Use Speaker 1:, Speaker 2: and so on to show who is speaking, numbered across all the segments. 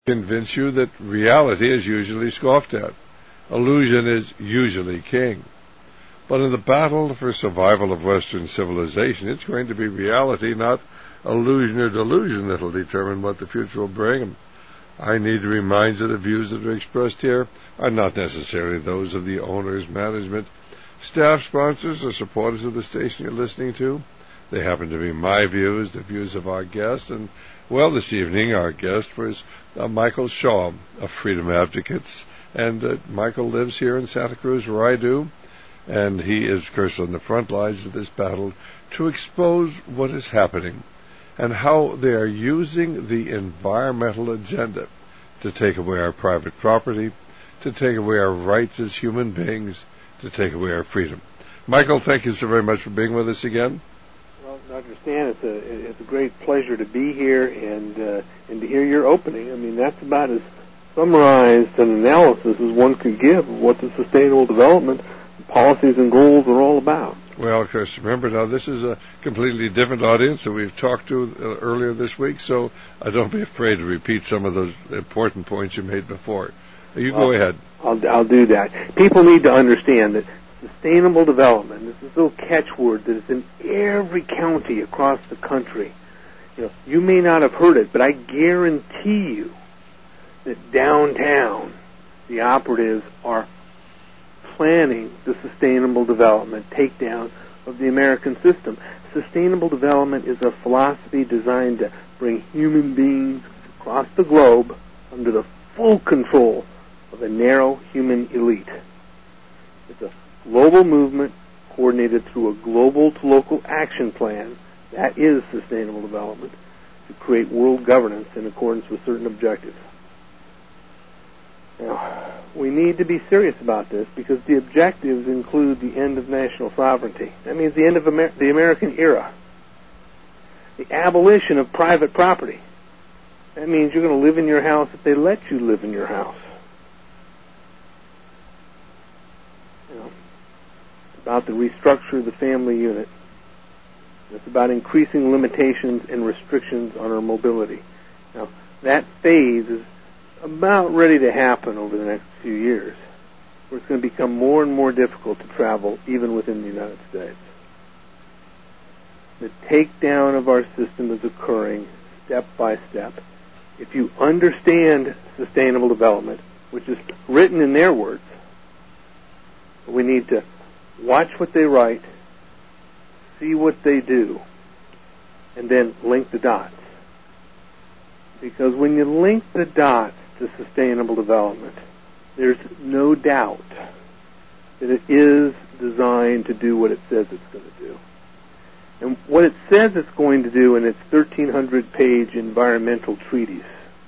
Speaker 1: convince you that reality is usually scoffed at. Illusion is usually king. But in the battle for survival of Western civilization, it's going to be reality, not illusion or delusion, that will determine what the future will bring. I need to remind you the views that are expressed here are not necessarily those of the owners, management, staff, sponsors, or supporters of the station you're listening to. They happen to be my views, the views of our guests, and, well, this evening our guest was Michael Shaw of Freedom Advocates, and Michael lives here in Santa Cruz, where I do, and he is, of course, on the front lines of this battle to expose what is happening and how they are using the environmental agenda to take away our private property, to take away our rights as human beings, to take away our freedom. Michael, thank you so very much for being with us again.
Speaker 2: Well, Dr. Stan, it's a great pleasure to be here and to hear your opening. I mean, that's about as summarized an analysis as one could give of what the sustainable development policies and goals are all about.
Speaker 1: Well, of course, remember now, this is a completely different audience that we've talked to earlier this week, so don't be afraid to repeat some of those important points you made before. Go ahead.
Speaker 2: I'll do that. People need to understand that sustainable development, this is a little catchword that is in every county across the country. You may not have heard it, but I guarantee you that downtown the operatives are planning the sustainable development takedown of the American system. Sustainable development is a philosophy designed to bring human beings across the globe under the full control of a narrow human elite. It's a global movement coordinated through a global to local action plan, that is sustainable development, to create world governance in accordance with certain objectives. Now, we need to be serious about this because the objectives include the end of national sovereignty. That means the end of the American era. The abolition of private property. That means you're going to live in your house if they let you live in your house. It's about the restructure of the family unit. It's about increasing limitations and restrictions on our mobility. Now, that phase is about ready to happen over the next few years, where it's going to become more and more difficult to travel even within the United States. The takedown of our system is occurring step by step. If you understand sustainable development, which is written in their words, we need to watch what they write, see what they do, and then link the dots. Because when you link the dots to sustainable development, there's no doubt that it is designed to do what it says it's going to do. And what it says it's going to do in its 1,300-page environmental treatise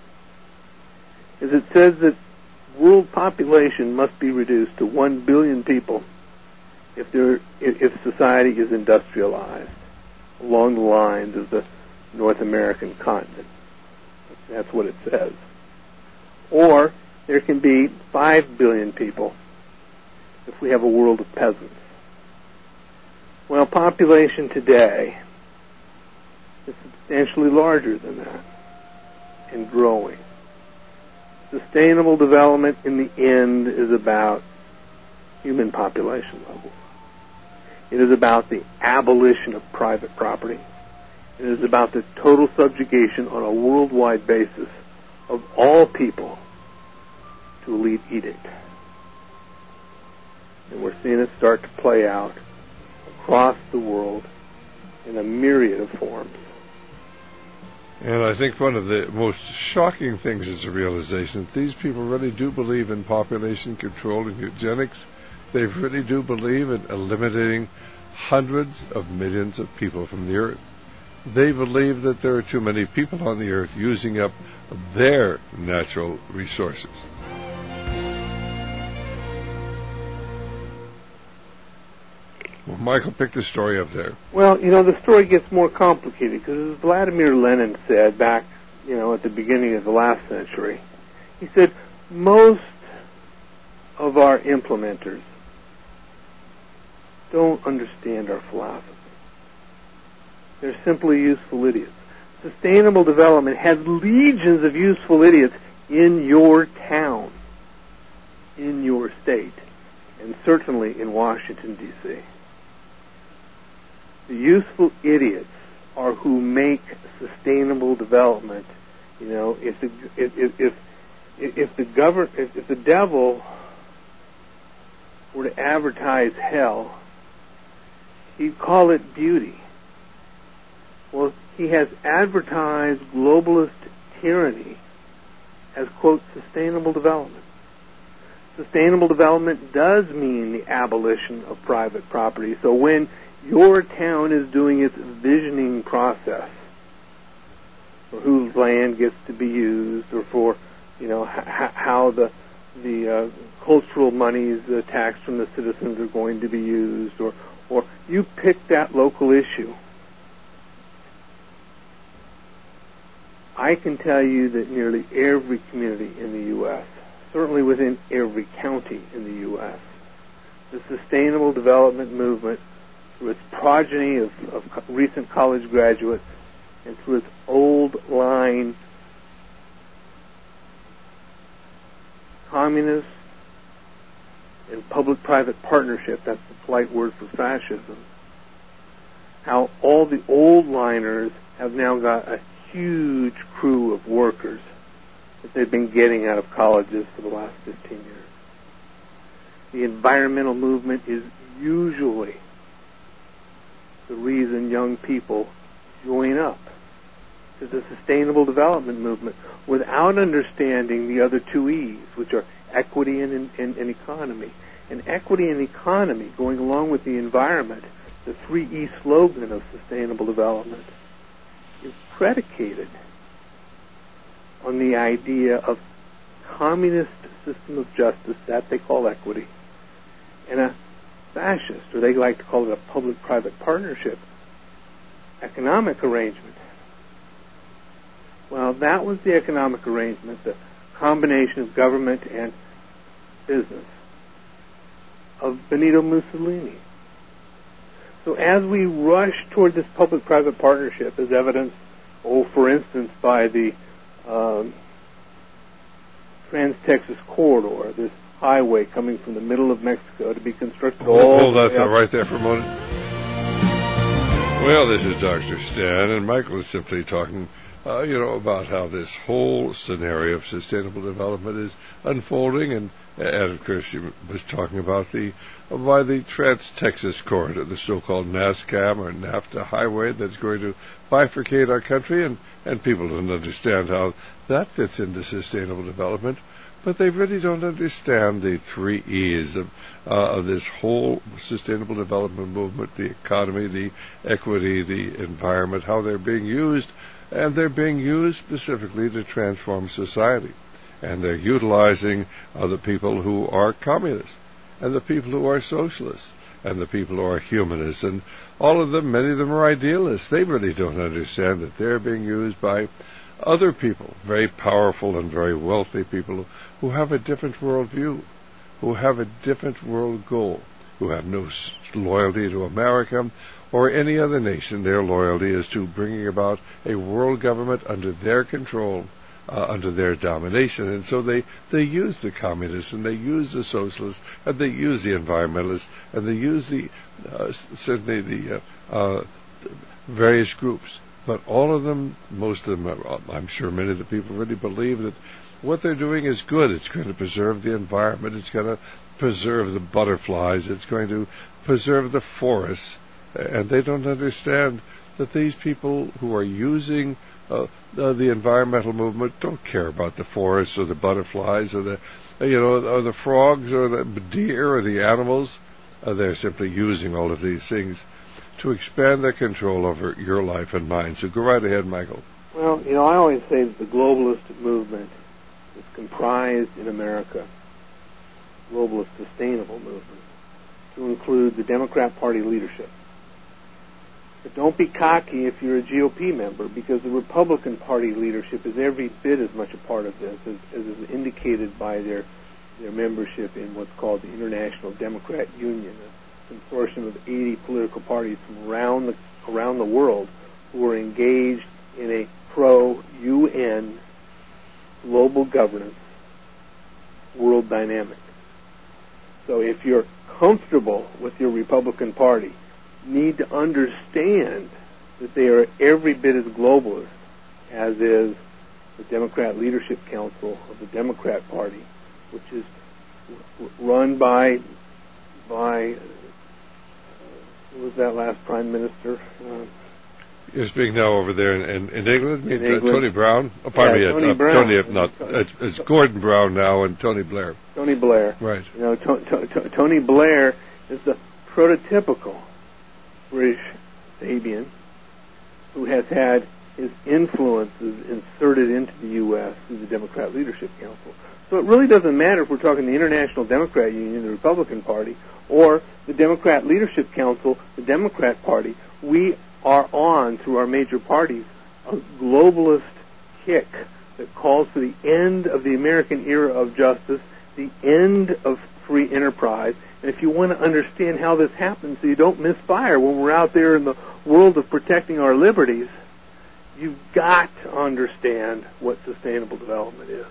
Speaker 2: is it says that world population must be reduced to 1 billion people if society is industrialized along the lines of the North American continent. That's what it says. Or there can be 5 billion people if we have a world of peasants. Well, population today is substantially larger than that and growing. Sustainable development in the end is about human population levels. It is about the abolition of private property. It is about the total subjugation on a worldwide basis of all people to elite edict. And we're seeing it start to play out across the world in a myriad of forms.
Speaker 1: And I think one of the most shocking things is the realization that these people really do believe in population control and eugenics. They really do believe in eliminating hundreds of millions of people from the earth. They believe that there are too many people on the earth using up their natural resources. Well, Michael, pick the story up there.
Speaker 2: Well, the story gets more complicated because as Vladimir Lenin said back, at the beginning of the last century, he said, most of our implementers don't understand our philosophy. They're simply useful idiots. Sustainable development has legions of useful idiots in your town, in your state, and certainly in Washington, D.C. The useful idiots are who make sustainable development. You know, if the devil were to advertise hell, he'd call it beauty. Well, he has advertised globalist tyranny as, quote, sustainable development. Sustainable development does mean the abolition of private property. So when your town is doing its visioning process for whose land gets to be used, or for, you know, how the cultural monies taxed from the citizens are going to be used, or you pick that local issue, I can tell you that nearly every community in the U.S., certainly within every county in the U.S., the sustainable development movement, through its progeny of recent college graduates and through its old line communist and public-private partnership, that's the polite word for fascism, how all the old liners have now got a huge crew of workers that they've been getting out of colleges for the last 15 years. The environmental movement is usually the reason young people join up to the sustainable development movement without understanding the other two E's, which are equity and economy. And equity and economy, going along with the environment, the 3E slogan of sustainable development, is predicated on the idea of communist system of justice, that they call equity, and a fascist, or they like to call it a public-private partnership, economic arrangement. Well, that was the economic arrangement, the combination of government and business of Benito Mussolini. So as we rush toward this public-private partnership, as evidenced, for instance, by the Trans-Texas Corridor, this highway coming from the middle of Mexico to be constructed
Speaker 1: Hold that thought right there for a moment. Well, this is Dr. Stan, and Michael is simply talking, about how this whole scenario of sustainable development is unfolding, and of course, she was talking about the Trans-Texas Corridor, the so-called NASCAM or NAFTA highway that's going to bifurcate our country, and people don't understand how that fits into sustainable development. But they really don't understand the 3 E's of this whole sustainable development movement, the economy, the equity, the environment, how they're being used. And they're being used specifically to transform society. And they're utilizing the people who are communists, and the people who are socialists, and the people who are humanists. And all of them, many of them are idealists. They really don't understand that they're being used by other people, very powerful and very wealthy people who have a different worldview, who have a different world goal, who have no loyalty to America or any other nation. Their loyalty is to bringing about a world government under their control, under their domination. And so they use the communists, and they use the socialists, and they use the environmentalists, and they use certainly the various groups. But all of them, most of them, I'm sure many of the people really believe that what they're doing is good. It's going to preserve the environment. It's going to preserve the butterflies. It's going to preserve the forests. And they don't understand that these people who are using the environmental movement don't care about the forests or the butterflies or the frogs or the deer or the animals. They're simply using all of these things to expand their control over your life and mine. So go right ahead, Michael.
Speaker 2: Well, I always say that the globalist movement is comprised in America, globalist sustainable movement, to include the Democrat Party leadership. But don't be cocky if you're a GOP member, because the Republican Party leadership is every bit as much a part of this as is indicated by their membership in what's called the International Democrat Union, a consortium of 80 political parties from around the world who are engaged in a pro-UN global governance, world dynamic. So if you're comfortable with your Republican Party, you need to understand that they are every bit as globalist as is the Democrat Leadership Council of the Democrat Party, which is run by who was that last Prime Minister?
Speaker 1: You're speaking now over there in England?
Speaker 2: In England.
Speaker 1: Tony Brown? Oh, pardon me.
Speaker 2: Tony Brown.
Speaker 1: It's Gordon Brown now and Tony Blair.
Speaker 2: Tony Blair.
Speaker 1: Right.
Speaker 2: You know, Tony Blair is the prototypical British Fabian who has had his influences inserted into the U.S. through the Democrat Leadership Council. So it really doesn't matter if we're talking the International Democrat Union, the Republican Party, or the Democrat Leadership Council, the Democrat Party. We are on, through our major parties, a globalist kick that calls for the end of the American era of justice, the end of free enterprise. And if you want to understand how this happens so you don't misfire when we're out there in the world of protecting our liberties, you've got to understand what sustainable development is.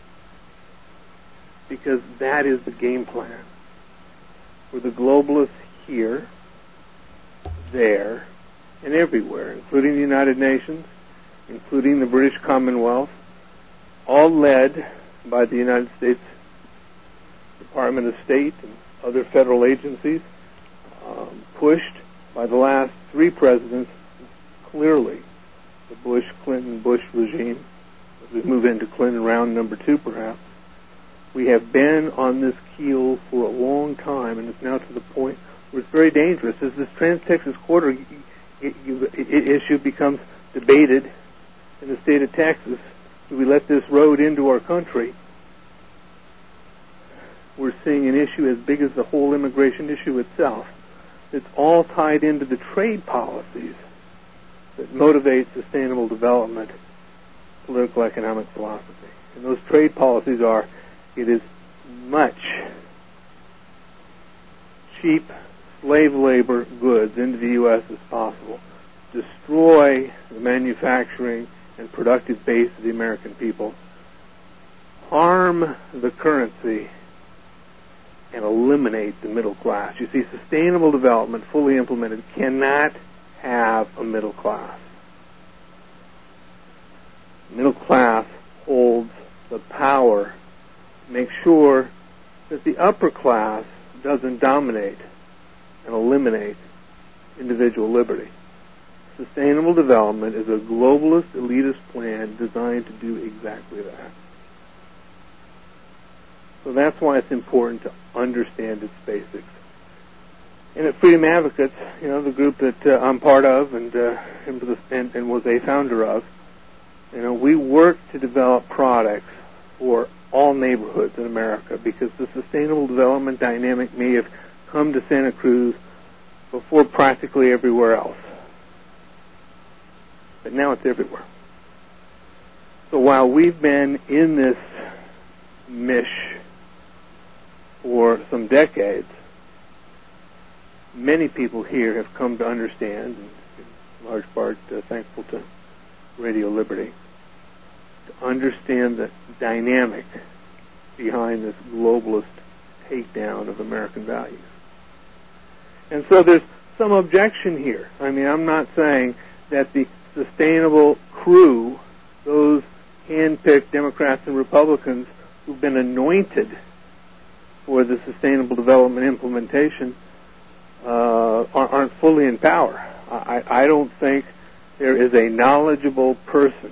Speaker 2: Because that is the game plan. For the globalists here, there, and everywhere, including the United Nations, including the British Commonwealth, all led by the United States Department of State and other federal agencies, pushed by the last three presidents, clearly the Bush, Clinton, Bush regime. As we move into Clinton round number 2, perhaps, we have been on this keel for a long time, and it's now to the point where it's very dangerous. As this Trans-Texas Corridor issue becomes debated in the state of Texas, do we let this road into our country? We're seeing an issue as big as the whole immigration issue itself. It's all tied into the trade policies that motivate sustainable development, political economic philosophy. And those trade policies are, it is much cheap slave labor goods into the U.S. as possible. Destroy the manufacturing and productive base of the American people. Harm the currency and eliminate the middle class. You see, sustainable development, fully implemented, cannot have a middle class. The middle class holds the power to make sure that the upper class doesn't dominate and eliminate individual liberty. Sustainable development is a globalist, elitist plan designed to do exactly that. So that's why it's important to understand its basics. And at Freedom Advocates, you know, the group that I'm part of and was a founder of, you know, we work to develop products for all neighborhoods in America because the sustainable development dynamic may have come to Santa Cruz before practically everywhere else. But now it's everywhere. So while we've been in this mish for some decades, many people here have come to understand, and in large part thankful to Radio Liberty, to understand the dynamic behind this globalist takedown of American values. And so there's some objection here. I mean, I'm not saying that the sustainable crew, those hand-picked Democrats and Republicans who've been anointed for the sustainable development implementation, aren't fully in power. I don't think there is a knowledgeable person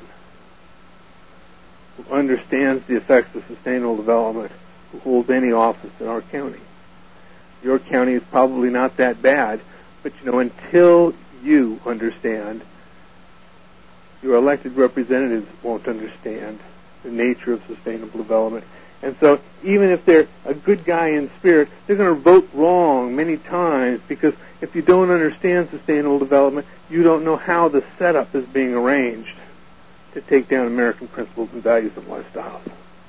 Speaker 2: who understands the effects of sustainable development who holds any office in our county. Your county is probably not that bad, but you know, until you understand, your elected representatives won't understand the nature of sustainable development. And so even if they're a good guy in spirit, they're going to vote wrong many times because if you don't understand sustainable development, you don't know how the setup is being arranged to take down American principles and values and lifestyles.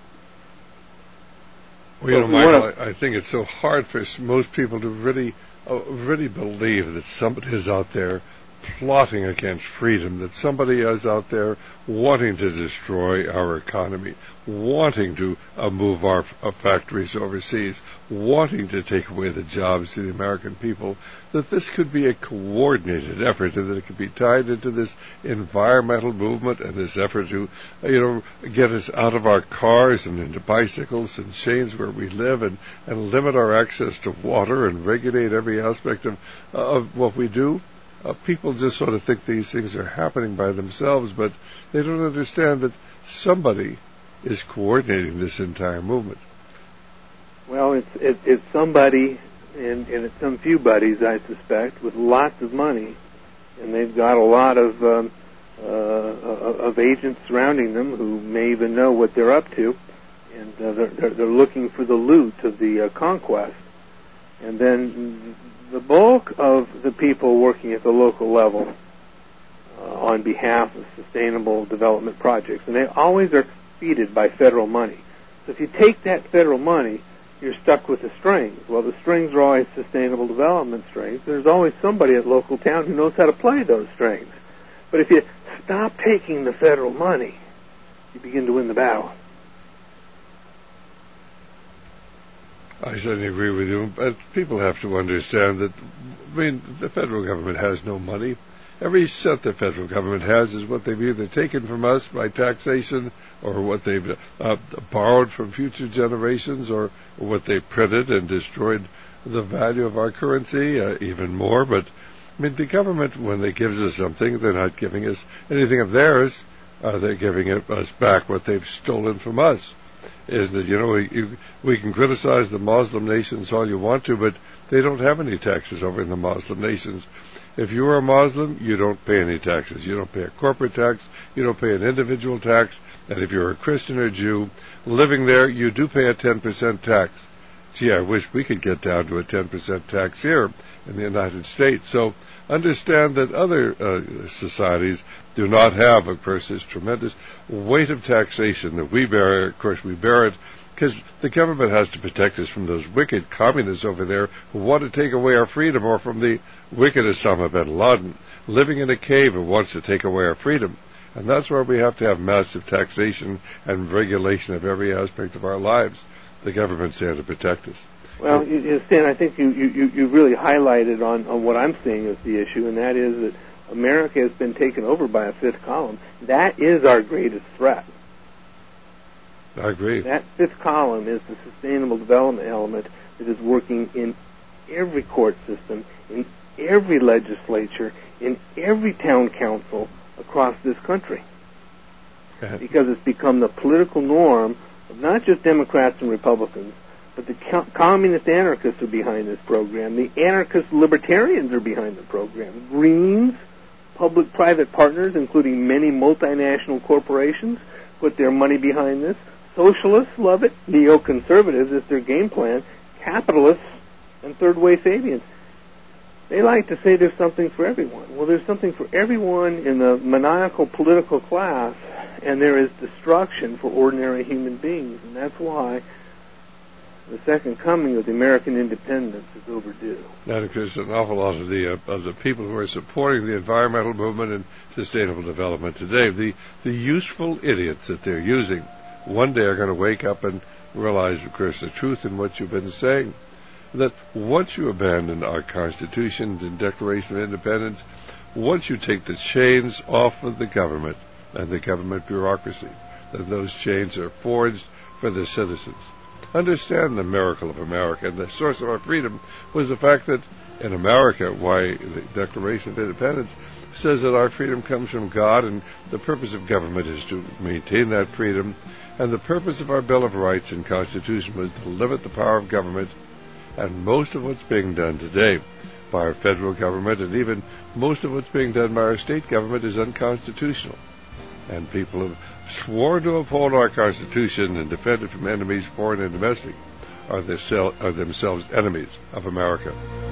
Speaker 1: Well, you know, Michael, I think it's so hard for most people to really believe that somebody is out there plotting against freedom, that somebody is out there wanting to destroy our economy, wanting to move our factories overseas, wanting to take away the jobs of the American people, that this could be a coordinated effort and that it could be tied into this environmental movement and this effort to, get us out of our cars and into bicycles and change where we live and limit our access to water and regulate every aspect of what we do. People just sort of think these things are happening by themselves, but they don't understand that somebody is coordinating this entire movement.
Speaker 2: Well, it's somebody, and it's some few buddies, I suspect, with lots of money, and they've got a lot of agents surrounding them who may even know what they're up to, and they're looking for the loot of the conquest, and then the bulk of the people working at the local level on behalf of sustainable development projects, and they always are feeded by federal money. So if you take that federal money, you're stuck with the strings. Well, the strings are always sustainable development strings. There's always somebody at local town who knows how to play those strings. But if you stop taking the federal money, you begin to win the battle.
Speaker 1: I certainly agree with you, but people have to understand that, the federal government has no money. Every cent the federal government has is what they've either taken from us by taxation or what they've borrowed from future generations or what they've printed and destroyed the value of our currency even more. But, the government, when they give us something, they're not giving us anything of theirs. They're giving us back what they've stolen from us. Is that, we can criticize the Muslim nations all you want to, but they don't have any taxes over in the Muslim nations. If you are a Muslim, you don't pay any taxes. You don't pay a corporate tax. You don't pay an individual tax. And if you're a Christian or Jew living there, you do pay a 10% tax. Gee, I wish we could get down to a 10% tax here in the United States. So understand that other societies do not have, of course, this tremendous weight of taxation that we bear. Of course, we bear it because the government has to protect us from those wicked communists over there who want to take away our freedom, or from the wicked Osama bin Laden living in a cave who wants to take away our freedom. And that's why we have to have massive taxation and regulation of every aspect of our lives. The government's there to protect us.
Speaker 2: Well, Stan, I think you really highlighted on what I'm seeing as the issue, and that is that America has been taken over by a fifth column. That is our greatest threat.
Speaker 1: I agree.
Speaker 2: That fifth column is the sustainable development element that is working in every court system, in every legislature, in every town council across this country. Because it's become the political norm of not just Democrats and Republicans, but the communist anarchists are behind this program. The anarchist libertarians are behind the program. Greens, public-private partners, including many multinational corporations, put their money behind this. Socialists love it. Neoconservatives is their game plan. Capitalists and third-way Fabians, they like to say there's something for everyone. Well, there's something for everyone in the maniacal political class, and there is destruction for ordinary human beings. And that's why the second coming of the American independence is overdue.
Speaker 1: That because an awful lot of the people who are supporting the environmental movement and sustainable development today, the useful idiots that they're using, one day are going to wake up and realize, of course, the truth in what you've been saying, that once you abandon our Constitution and Declaration of Independence, once you take the chains off of the government and the government bureaucracy, then those chains are forged for the citizens. Understand the miracle of America, and the source of our freedom was the fact that in America, why the Declaration of Independence says that our freedom comes from God, and the purpose of government is to maintain that freedom, and the purpose of our Bill of Rights and Constitution was to limit the power of government. And most of what's being done today by our federal government, and even most of what's being done by our state government, is unconstitutional. And people have sworn to uphold our Constitution and defend it from enemies, foreign and domestic, are themselves enemies of America.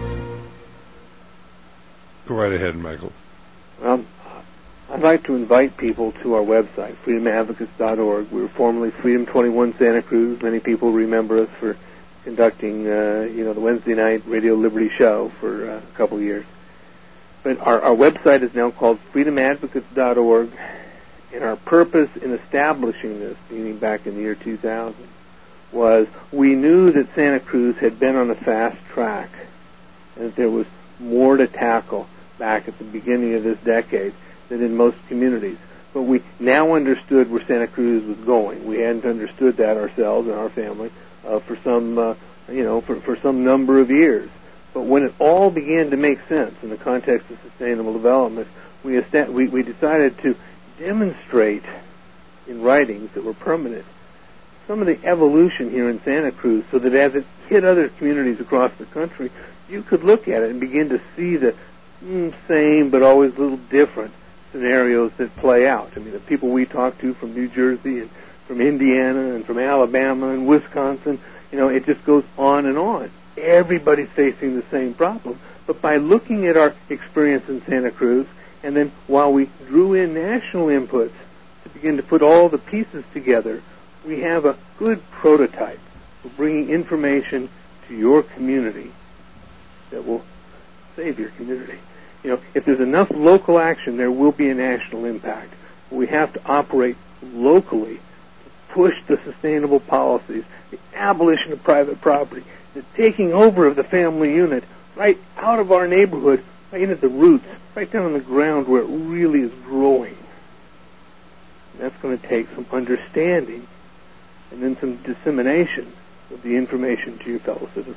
Speaker 1: Go right ahead, Michael.
Speaker 2: Well, I'd like to invite people to our website, freedomadvocates.org. We were formerly Freedom 21 Santa Cruz. Many people remember us for conducting, the Wednesday night Radio Liberty show for a couple of years. But our website is now called freedomadvocates.org, and our purpose in establishing this, beginning back in the year 2000, was we knew that Santa Cruz had been on a fast track, and that there was more to tackle back at the beginning of this decade than in most communities. But we now understood where Santa Cruz was going. We hadn't understood that ourselves and our family for some number of years. But when it all began to make sense in the context of sustainable development, we decided to demonstrate in writings that were permanent some of the evolution here in Santa Cruz, so that as it hit other communities across the country, you could look at it and begin to see the same but always a little different scenarios that play out. I mean, the people we talk to from New Jersey and from Indiana and from Alabama and Wisconsin, it just goes on and on. Everybody's facing the same problem. But by looking at our experience in Santa Cruz, and then while we drew in national inputs to begin to put all the pieces together, we have a good prototype for bringing information to your community that will save your community. If there's enough local action, there will be a national impact. We have to operate locally to push the sustainable policies, the abolition of private property, the taking over of the family unit right out of our neighborhood, right into the roots, right down on the ground where it really is growing. And that's going to take some understanding and then some dissemination of the information to your fellow citizens.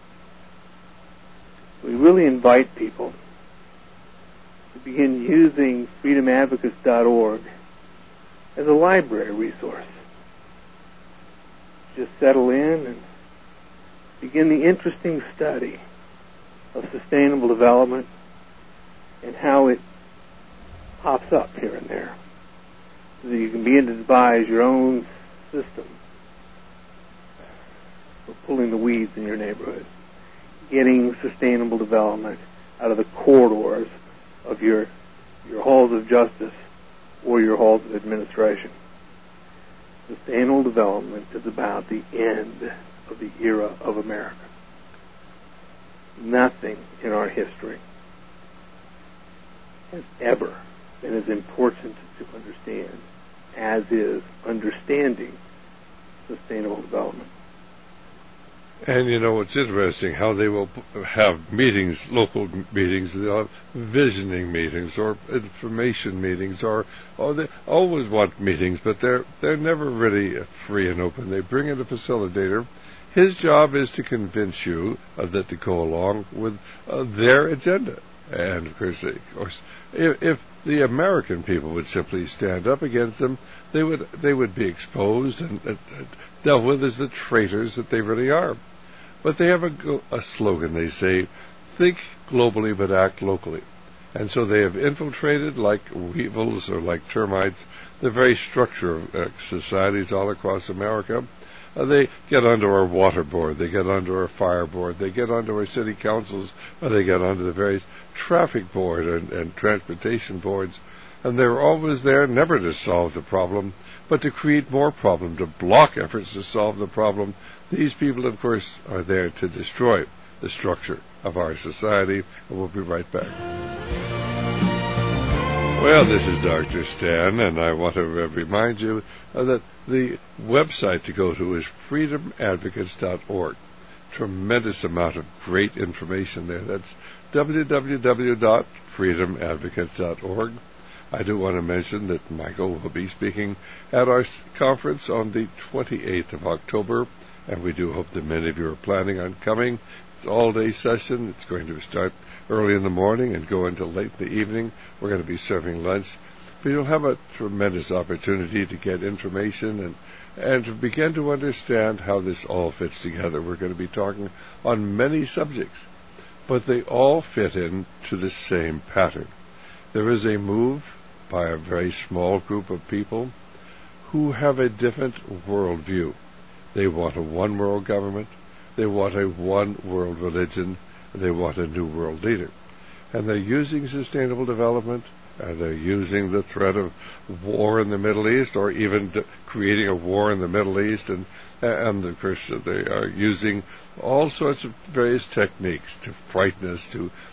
Speaker 2: We really invite people to begin using freedomadvocates.org as a library resource. Just settle in and begin the interesting study of sustainable development and how it pops up here and there, so that you can begin to devise your own system for pulling the weeds in your neighborhood, getting sustainable development out of the corridors of your halls of justice or your halls of administration. Sustainable development is about the end of the era of America. Nothing in our history has ever been as important to understand as is understanding sustainable development.
Speaker 1: And it's interesting how they will have meetings, local meetings, they'll have visioning meetings or information meetings, or they always want meetings, but they're never really free and open. They bring in a facilitator. His job is to convince you that to go along with their agenda. And of course, if the American people would simply stand up against them, they would be exposed and dealt with as the traitors that they really are. But they have a slogan. They say, "Think globally but act locally." And so they have infiltrated, like weevils or like termites, the very structure of societies all across America. They get onto our water board, they get onto our fire board, they get onto our city councils, they get onto the various traffic board and transportation boards. And they're always there, never to solve the problem, but to create more problem, to block efforts to solve the problem. These people, of course, are there to destroy the structure of our society. And we'll be right back. Well, this is Dr. Stan, and I want to remind you that the website to go to is freedomadvocates.org. Tremendous amount of great information there. That's www.freedomadvocates.org. I do want to mention that Michael will be speaking at our conference on the 28th of October, and we do hope that many of you are planning on coming. It's an all-day session. It's going to start early in the morning and go until late in the evening. We're going to be serving lunch. But you'll have a tremendous opportunity to get information and to begin to understand how this all fits together. We're going to be talking on many subjects, but they all fit into the same pattern. There is a move by a very small group of people who have a different worldview. They want a one-world government. They want a one-world religion. They want a new world leader. And they're using sustainable development, and they're using the threat of war in the Middle East, or even creating a war in the Middle East, and of course they are using all sorts of various techniques to frighten us, to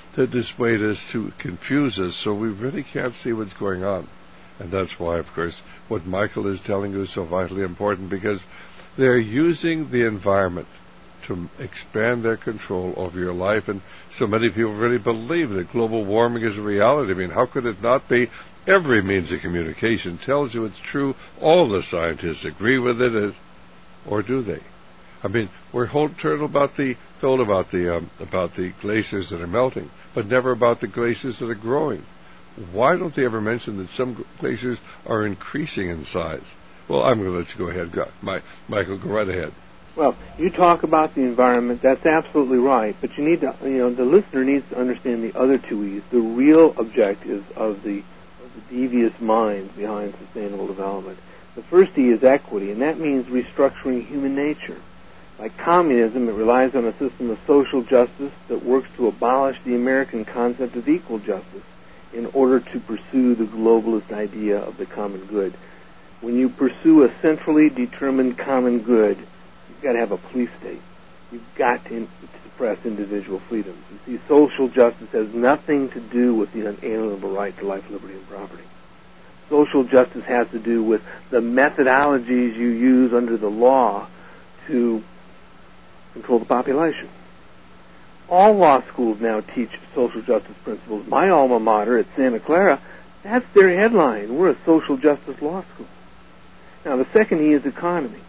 Speaker 1: to dissuade us, to confuse us, so we really can't see what's going on. And that's why, of course, what Michael is telling you is so vitally important, because they're using the environment to expand their control over your life. And so many people really believe that global warming is a reality. I mean, how could it not be? Every means of communication tells you it's true. All the scientists agree with it, or do they? I mean, we're told about the glaciers that are melting, but never about the glaciers that are growing. Why don't they ever mention that some glaciers are increasing in size? Well, I'm going to let you go ahead. Michael, go right ahead.
Speaker 2: Well, you talk about the environment. That's absolutely right. But you need to, the listener needs to understand the other two E's, the real objectives of the devious minds behind sustainable development. The first E is equity, and that means restructuring human nature. Like communism, it relies on a system of social justice that works to abolish the American concept of equal justice in order to pursue the globalist idea of the common good. When you pursue a centrally determined common good, you've got to have a police state. You've got to suppress individual freedoms. You see, social justice has nothing to do with the unalienable right to life, liberty, and property. Social justice has to do with the methodologies you use under the law to control the population. All law schools now teach social justice principles. My alma mater at Santa Clara, that's their headline. We're a social justice law school. Now, the second E is economy.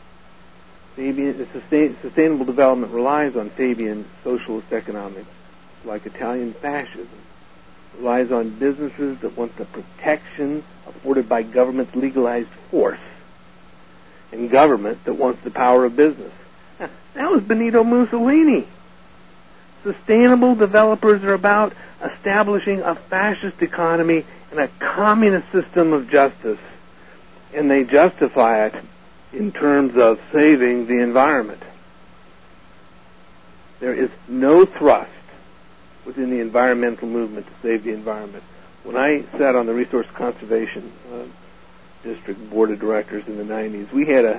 Speaker 2: Sustainable development relies on Fabian socialist economics, like Italian fascism. It relies on businesses that want the protection afforded by government's legalized force, and government that wants the power of business. Now, that was Benito Mussolini. Sustainable developers are about establishing a fascist economy and a communist system of justice, and they justify it in terms of saving the environment. There is no thrust within the environmental movement to save the environment. When I sat on the Resource Conservation District Board of Directors in the 90s, we had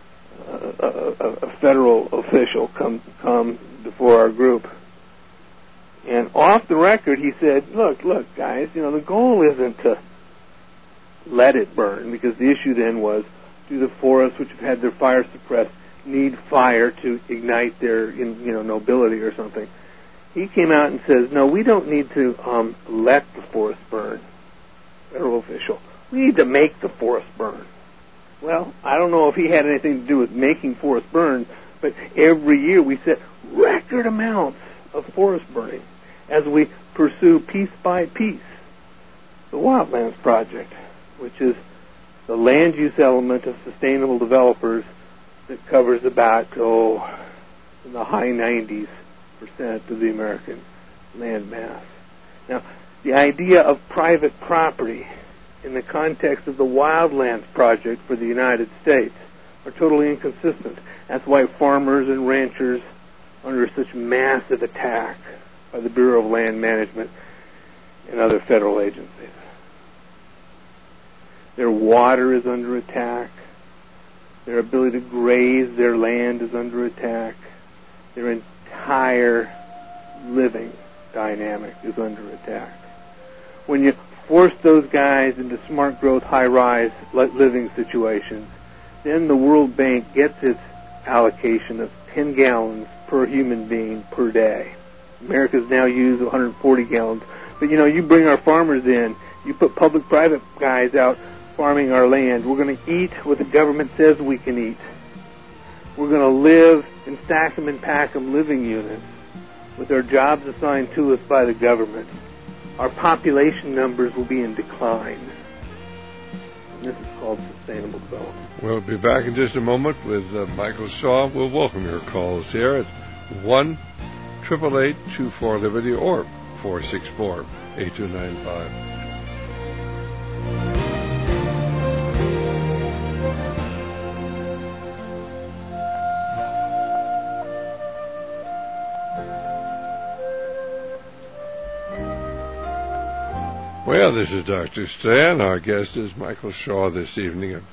Speaker 2: a federal official come before our group. And off the record, he said, look, guys, the goal isn't to let it burn, because the issue then was, do the forests, which have had their fire suppressed, need fire to ignite their, nobility or something? He came out and says, no, we don't need to let the forest burn, federal official. We need to make the forest burn. Well, I don't know if he had anything to do with making forests burn, but every year we set record amounts of forest burning as we pursue piece by piece the Wildlands Project, which is the land use element of sustainable developers that covers about, in the high 90% of the American land mass. Now, the idea of private property in the context of the Wildlands Project for the United States are totally inconsistent. That's why farmers and ranchers are under such massive attack by the Bureau of Land Management and other federal agencies. Their water is under attack. Their ability to graze their land is under attack. Their entire living dynamic is under attack. When you force those guys into smart growth, high-rise living situations, then the World Bank gets its allocation of 10 gallons per human being per day. America's now used 140 gallons. But, you bring our farmers in, you put public-private guys out farming our land. We're going to eat what the government says we can eat. We're going to live in stack 'em and pack 'em living units with our jobs assigned to us by the government. Our population numbers will be in decline. And this is called sustainable development.
Speaker 1: We'll be back in just a moment with Michael Shaw. We'll welcome your calls here at 1-888-24-LIBERTY or 464-8295. Well, this is Dr. Stan. Our guest is Michael Shaw this evening at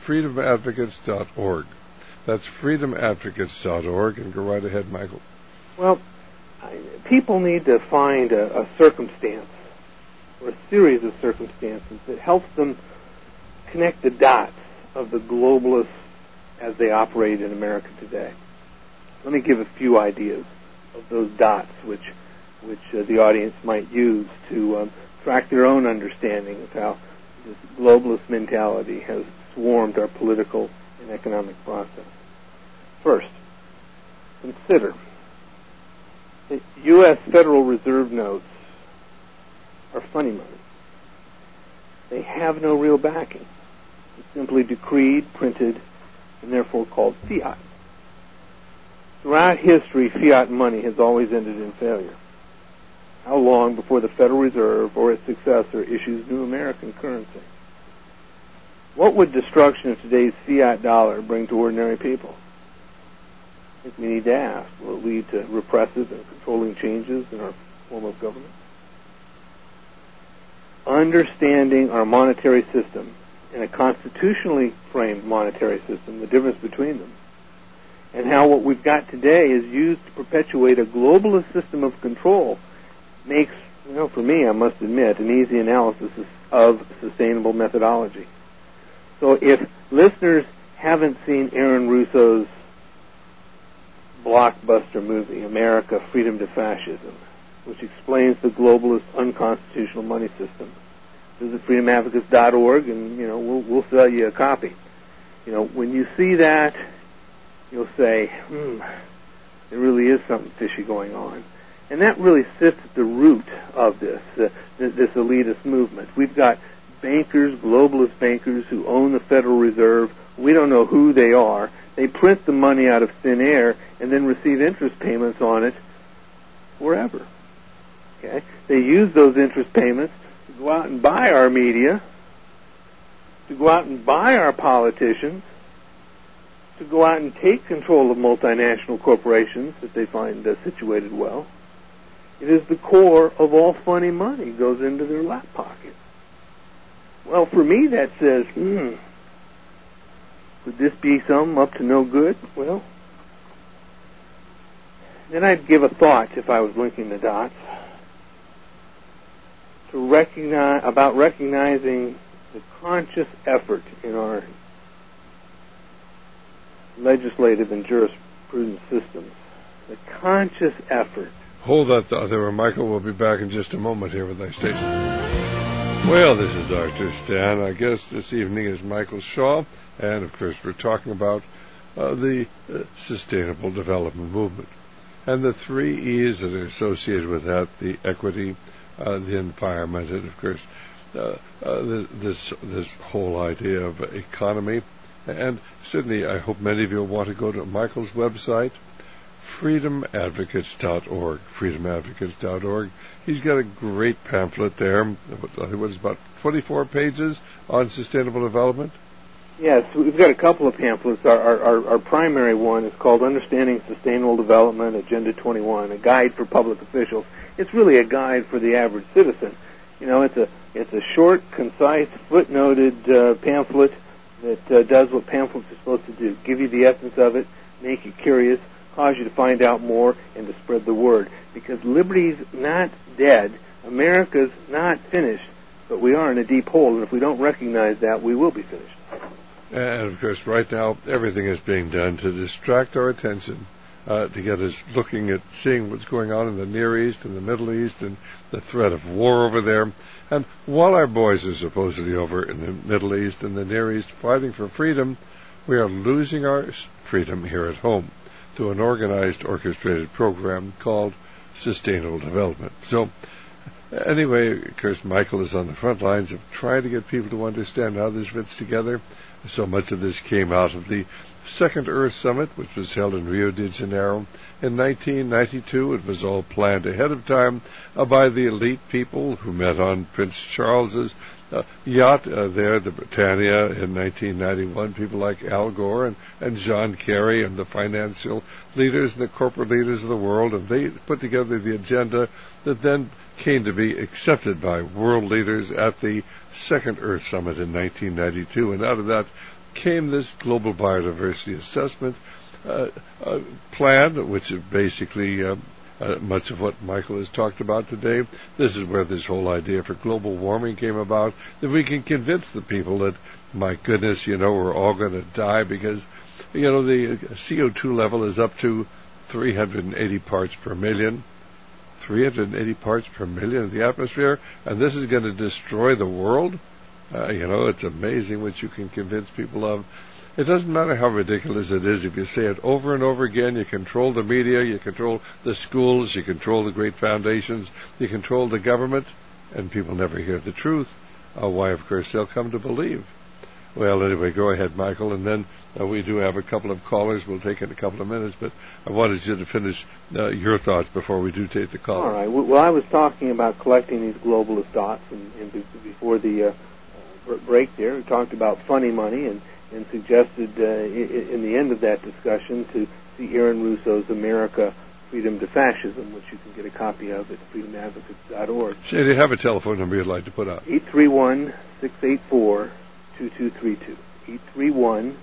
Speaker 1: freedomadvocates.org. That's freedomadvocates.org. And go right ahead, Michael.
Speaker 2: Well, people need to find a circumstance or a series of circumstances that helps them connect the dots of the globalists as they operate in America today. Let me give a few ideas of those dots which the audience might use to track their own understanding of how this globalist mentality has swarmed our political and economic process. First, consider that U.S. Federal Reserve notes are funny money. They have no real backing. It's simply decreed, printed, and therefore called fiat. Throughout history, fiat money has always ended in failure. How long before the Federal Reserve or its successor issues new American currency? What would destruction of today's fiat dollar bring to ordinary people? I think we need to ask, will it lead to repressive and controlling changes in our form of government? Understanding our monetary system and a constitutionally framed monetary system, the difference between them, and how what we've got today is used to perpetuate a globalist system of control makes, for me, I must admit, an easy analysis of sustainable methodology. So if listeners haven't seen Aaron Russo's blockbuster movie, America, Freedom to Fascism, which explains the globalist unconstitutional money system, visit freedomadvocates.org and, we'll sell you a copy. When you see that, you'll say, there really is something fishy going on. And that really sits at the root of this elitist movement. We've got bankers, globalist bankers, who own the Federal Reserve. We don't know who they are. They print the money out of thin air and then receive interest payments on it forever. Okay? They use those interest payments to go out and buy our media, to go out and buy our politicians, to go out and take control of multinational corporations that they find situated well. It is the core of all funny money goes into their lap pocket. Well, for me, that says, could this be something up to no good? Well, then I'd give a thought, if I was linking the dots, to recognizing the conscious effort in our legislative and jurisprudence systems. The conscious effort.
Speaker 1: Hold that thought there, Michael. We'll be back in just a moment here with our station. Well, this is Dr. Stan. Our guest this evening is Michael Shaw, and of course we're talking about the Sustainable Development Movement and the 3 E's that are associated with that: the equity, the environment, and of course this whole idea of economy. And certainly, I hope many of you will want to go to Michael's website, freedomadvocates.org. Freedomadvocates.org. He's got a great pamphlet there. I think it was about 24 pages on sustainable development.
Speaker 2: Yes, we've got a couple of pamphlets. Our primary one is called Understanding Sustainable Development, Agenda 21, a guide for public officials. It's really a guide for the average citizen. It's a short, concise, footnoted pamphlet that does what pamphlets are supposed to do: give you the essence of it, make you curious, cause you to find out more, and to spread the word. Because liberty's not dead, America's not finished, but we are in a deep hole, and if we don't recognize that, we will be finished.
Speaker 1: And of course, right now, everything is being done to distract our attention, to get us looking at seeing what's going on in the Near East and the Middle East and the threat of war over there. And while our boys are supposedly over in the Middle East and the Near East fighting for freedom, we are losing our freedom here at home through an organized, orchestrated program called Sustainable Development. So, anyway, of course, Michael is on the front lines of trying to get people to understand how this fits together. So much of this came out of the Second Earth Summit, which was held in Rio de Janeiro in 1992. It was all planned ahead of time by the elite people who met on Prince Charles's yacht there, the Britannia, in 1991. People like Al Gore and John Kerry and the financial leaders and the corporate leaders of the world, and they put together the agenda that then came to be accepted by world leaders at the Second Earth Summit in 1992. And out of that came this global biodiversity assessment plan, which basically much of what Michael has talked about today. This is where this whole idea for global warming came about, that we can convince the people that, my goodness, we're all going to die because, the CO2 level is up to 380 parts per million. 380 parts per million in the atmosphere, and this is going to destroy the world? It's amazing what you can convince people of. It doesn't matter how ridiculous it is. If you say it over and over again, you control the media, you control the schools, you control the great foundations, you control the government, and people never hear the truth. Why, of course, they'll come to believe. Well, anyway, go ahead, Michael, and then we do have a couple of callers. We'll take in a couple of minutes, but I wanted you to finish your thoughts before we do take the call.
Speaker 2: All right. Well, I was talking about collecting these globalist thoughts, and before the break there, we talked about funny money and suggested in the end of that discussion to see Aaron Russo's America, Freedom to Fascism, which you can get a copy of at freedomadvocates.org.
Speaker 1: Say, do you have a telephone number you'd like to put up?
Speaker 2: 831-684-2232. 831-684-2232.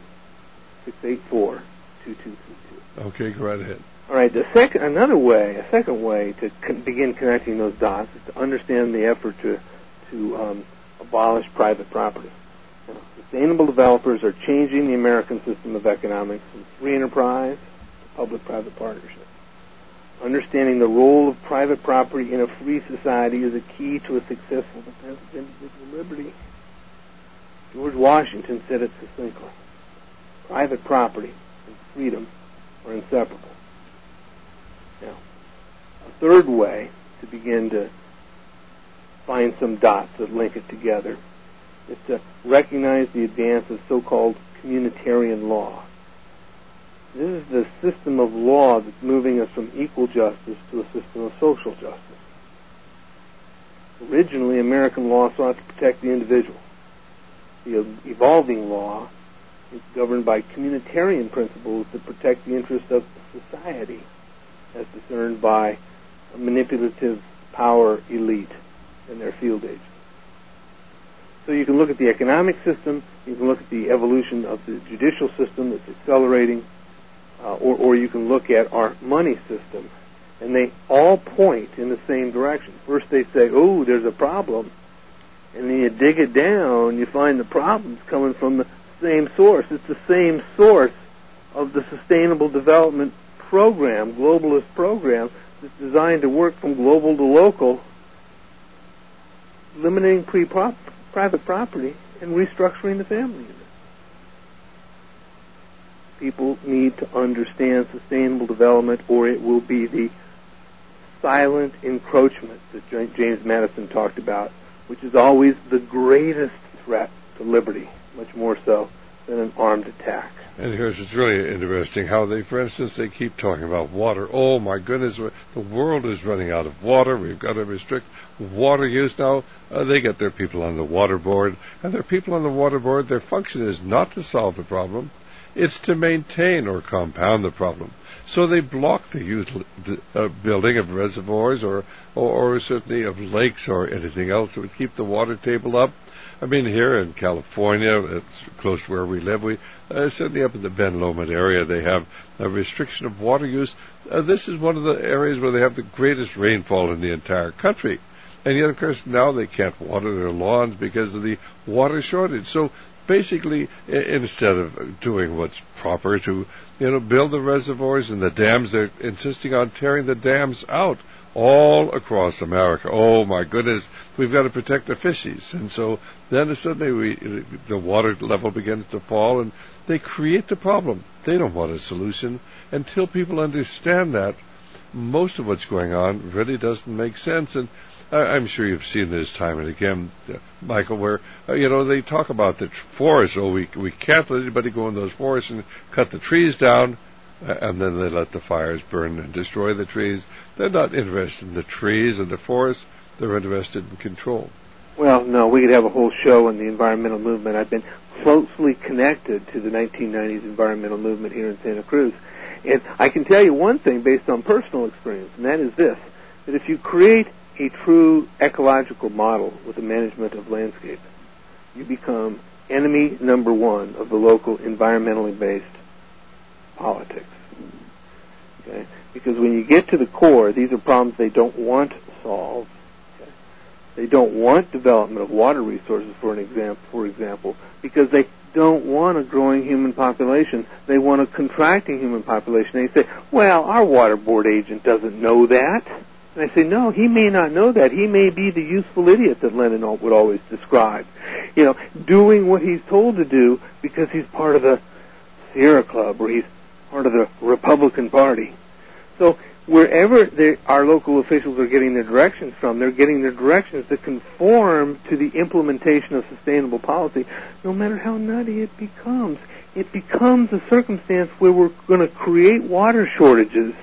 Speaker 1: Okay, go right ahead.
Speaker 2: All right. A second way to begin connecting those dots is to understand the effort to abolish private property. Sustainable developers are changing the American system of economics from free enterprise to public-private partnership. Understanding the role of private property in a free society is a key to a successful defense of individual liberty. George Washington said it succinctly. Private property and freedom are inseparable. Now, a third way to begin to find some dots that link it together is to recognize the advance of so-called communitarian law. This is the system of law that's moving us from equal justice to a system of social justice. Originally, American law sought to protect the individual. The evolving law is governed by communitarian principles that protect the interests of society as discerned by a manipulative power elite and their field agents. So you can look at the economic system, you can look at the evolution of the judicial system that's accelerating, or you can look at our money system, and they all point in the same direction. First they say, oh, there's a problem, and then you dig it down, you find the problem's coming from the same source. It's the same source of the Sustainable Development Program, globalist program, that's designed to work from global to local, eliminating private property and restructuring the family unit. People need to understand sustainable development, or it will be the silent encroachment that James Madison talked about, which is always the greatest threat to liberty, much more so than an armed attack.
Speaker 1: And here's, it's really interesting how they, for instance, they keep talking about water. Oh my goodness, the world is running out of water. We've got to restrict water use now. They get their people on the water board, and their people on the water board, their function is not to solve the problem. It's to maintain or compound the problem. So they block the building of reservoirs or certainly of lakes or anything else that would keep the water table up. I mean, here in California, it's close to where we live, certainly up in the Ben Lomond area, they have a restriction of water use. This is one of the areas where they have the greatest rainfall in the entire country. And yet, of course, now they can't water their lawns because of the water shortage. So basically, instead of doing what's proper to, build the reservoirs and the dams, they're insisting on tearing the dams out all across America. Oh my goodness, we've got to protect the fishies. And so then suddenly the water level begins to fall, and they create the problem. They don't want a solution. Until people understand that, most of what's going on really doesn't make sense. And I'm sure you've seen this time and again, Michael, where, they talk about the forests. Oh, we can't let anybody go in those forests and cut the trees down, and then they let the fires burn and destroy the trees. They're not interested in the trees and the forests. They're interested in control.
Speaker 2: Well, no, we could have a whole show on the environmental movement. I've been closely connected to the 1990s environmental movement here in Santa Cruz. And I can tell you one thing based on personal experience, and that is this, that if you create a true ecological model with the management of landscape, you become enemy number one of the local environmentally based politics. Okay? Because when you get to the core, these are problems they don't want solved. Okay? They don't want development of water resources, for example, because they don't want a growing human population. They want a contracting human population. They say, well, our water board agent doesn't know that. And I say, no, he may not know that. He may be the useful idiot that Lenin would always describe. Doing what he's told to do because he's part of the Sierra Club or he's part of the Republican Party. So wherever our local officials are getting their directions from, they're getting their directions that conform to the implementation of sustainable policy, no matter how nutty it becomes. It becomes a circumstance where we're going to create water shortages.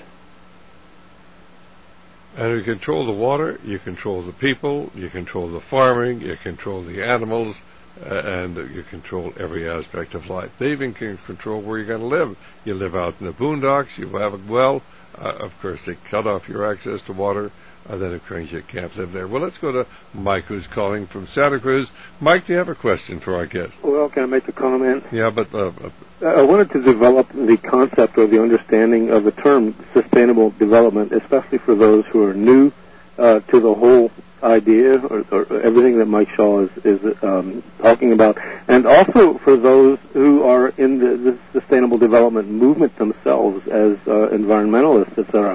Speaker 1: And you control the water, you control the people, you control the farming, you control the animals, and you control every aspect of life. They even can control where you're going to live. You live out in the boondocks, you have a well. Of course, they cut off your access to water. Then, of course, you can't live there. Well, let's go to Mike, who's calling from Santa Cruz. Mike, do you have a question for our guest?
Speaker 3: Well, can I make a comment?
Speaker 1: Yeah, but...
Speaker 3: I wanted to develop the concept or the understanding of the term sustainable development, especially for those who are new to the whole idea or everything that Mike Shaw is talking about, and also for those who are in the sustainable development movement themselves as environmentalists, etc.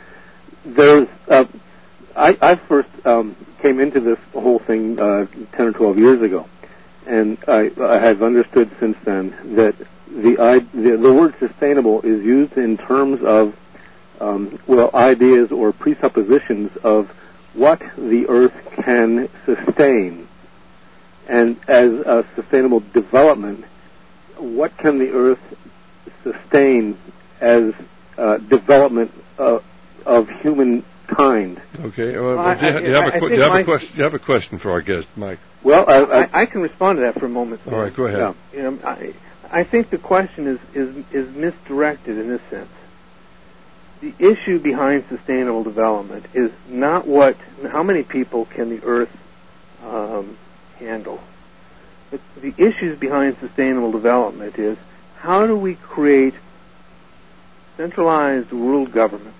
Speaker 3: I first came into this whole thing 10 or 12 years ago, and I have understood since then that the word sustainable is used in terms of ideas or presuppositions of what the earth can sustain, and as a sustainable development, what can the earth sustain as development of humankind.
Speaker 1: Okay. Well, do you have a question for our guest, Mike?
Speaker 2: Well, I can respond to that for a moment.
Speaker 1: All right, go ahead.
Speaker 2: Yeah. I think the question is misdirected in this sense. The issue behind sustainable development is not how many people can the earth handle. But the issues behind sustainable development is how do we create centralized world government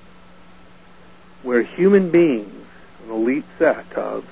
Speaker 2: where human beings, an elite set of,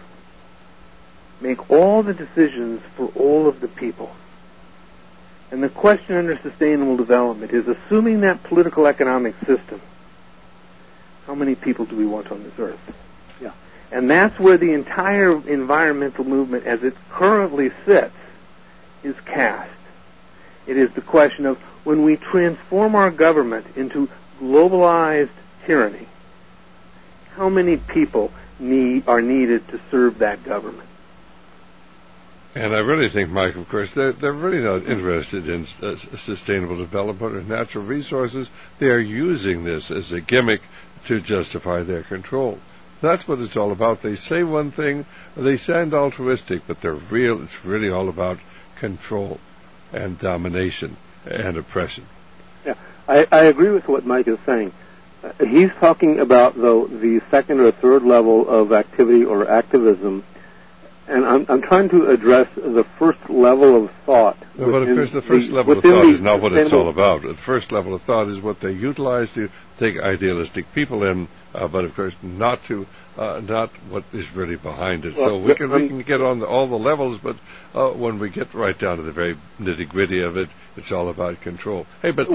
Speaker 2: make all the decisions for all of the people. And the question under sustainable development is, assuming that political economic system, how many people do we want on this earth?
Speaker 3: Yeah.
Speaker 2: And that's where the entire environmental movement as it currently sits is cast. It is the question of when we transform our government into globalized tyranny, how many people are needed to serve that government?
Speaker 1: And I really think, Mike, of course, they're really not interested in sustainable development or natural resources. They are using this as a gimmick to justify their control. That's what it's all about. They say one thing, they sound altruistic, but it's really all about control and domination and oppression.
Speaker 3: Yeah, I agree with what Mike is saying. He's talking about, though, the second or third level of activity or activism, and I'm trying to address the first level of thought.
Speaker 1: No, but of course the first level of thought is not what it's all about. The first level of thought is what they utilize to take idealistic people in, but of course not what is really behind it. So we can get on all the levels, but when we get right down to the very nitty-gritty of it, it's all about control. Hey, but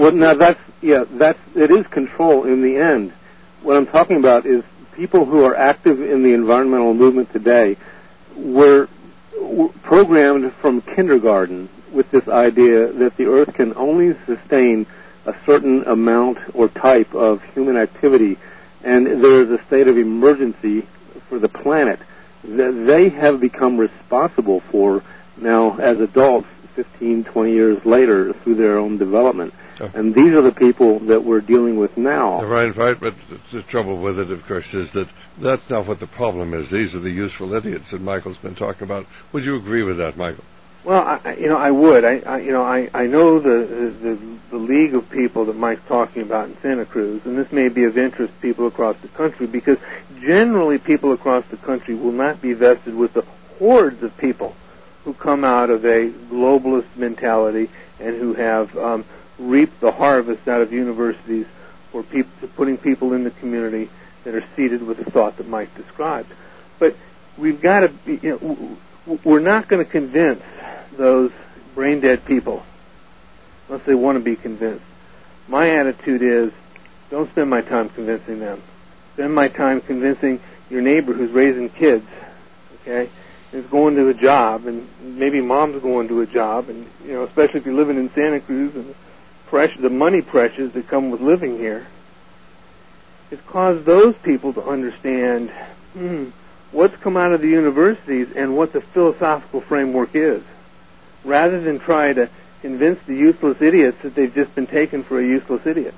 Speaker 3: it is control in the end. What I'm talking about is people who are active in the environmental movement today were programmed from kindergarten with this idea that the earth can only sustain a certain amount or type of human activity, and there is a state of emergency for the planet that they have become responsible for now as adults 15, 20 years later through their own development. Oh. And these are the people that we're dealing with now.
Speaker 1: Right, but the trouble with it, of course, is that that's not what the problem is. These are the useful idiots that Michael's been talking about. Would you agree with that, Michael?
Speaker 2: Well, I would. I know the league of people that Mike's talking about in Santa Cruz, and this may be of interest to people across the country, because generally people across the country will not be vested with the hordes of people who come out of a globalist mentality and who have reaped the harvest out of universities for putting people in the community that are seated with the thought that Mike described. But we've got to be, we're not going to convince those brain-dead people unless they want to be convinced. My attitude is, don't spend my time convincing them. Spend my time convincing your neighbor who's raising kids, okay, is going to a job, and maybe mom's going to a job, and, especially if you're living in Santa Cruz, and the money pressures that come with living here, it's caused those people to understand what's come out of the universities and what the philosophical framework is, rather than try to convince the useless idiots that they've just been taken for a useless idiot.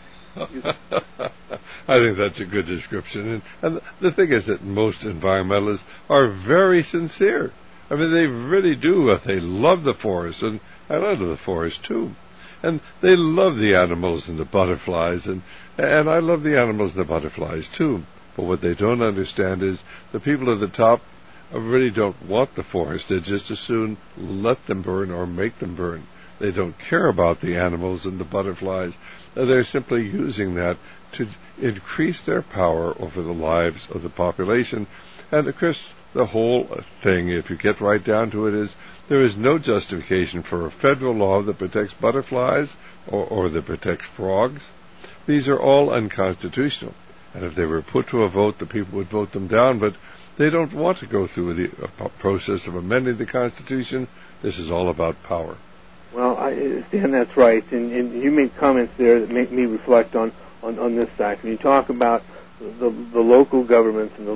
Speaker 1: I think that's a good description. And the thing is that most environmentalists are very sincere. I mean, they really do. They love the forest, and I love the forest too. And they love the animals and the butterflies, and I love the animals and the butterflies too. But what they don't understand is the people at the top really don't want the forest. They just as soon let them burn or make them burn. They don't care about the animals and the butterflies. They're simply using that to increase their power over the lives of the population. And, Chris, the whole thing, if you get right down to it, is there is no justification for a federal law that protects butterflies or that protects frogs. These are all unconstitutional. And if they were put to a vote, the people would vote them down. But they don't want to go through the process of amending the Constitution. This is all about power.
Speaker 2: Well, Stan, that's right. And you made comments there that make me reflect on this fact. When you talk about the local governments and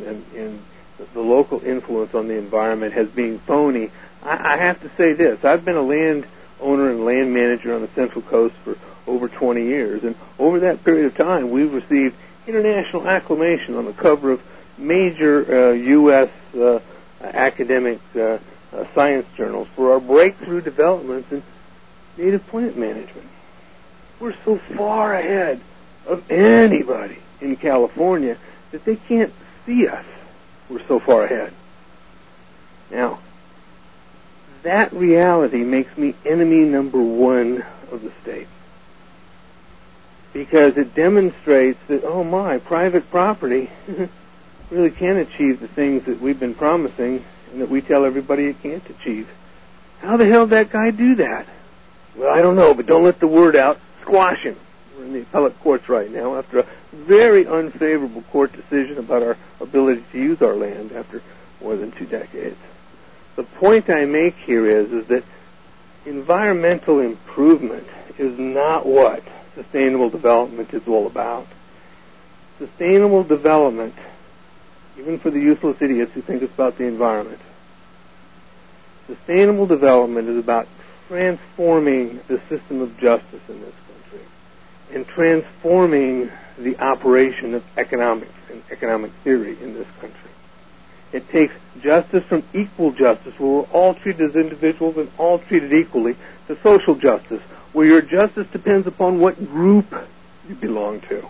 Speaker 2: the local influence on the environment as being phony, I have to say this. I've been a land owner and land manager on the Central Coast for over 20 years. And over that period of time, we've received international acclamation on the cover of major U.S. academic science journals for our breakthrough developments in native plant management. We're so far ahead of anybody in California that they can't see us. We're so far ahead. Now, that reality makes me enemy number one of the state, because it demonstrates that, oh my, private property really can achieve the things that we've been promising and that we tell everybody it can't achieve. How the hell did that guy do that? Well, I don't know, but don't let the word out. Squash him. We're in the appellate courts right now after a very unfavorable court decision about our ability to use our land after more than 2 decades. The point I make here is that environmental improvement is not what sustainable development is all about. Sustainable development, even for the useless idiots who think it's about the environment, sustainable development is about transforming the system of justice in this country and transforming the operation of economics and economic theory in this country. It takes justice from equal justice, where we're all treated as individuals and all treated equally, to social justice, where your justice depends upon what group you belong to.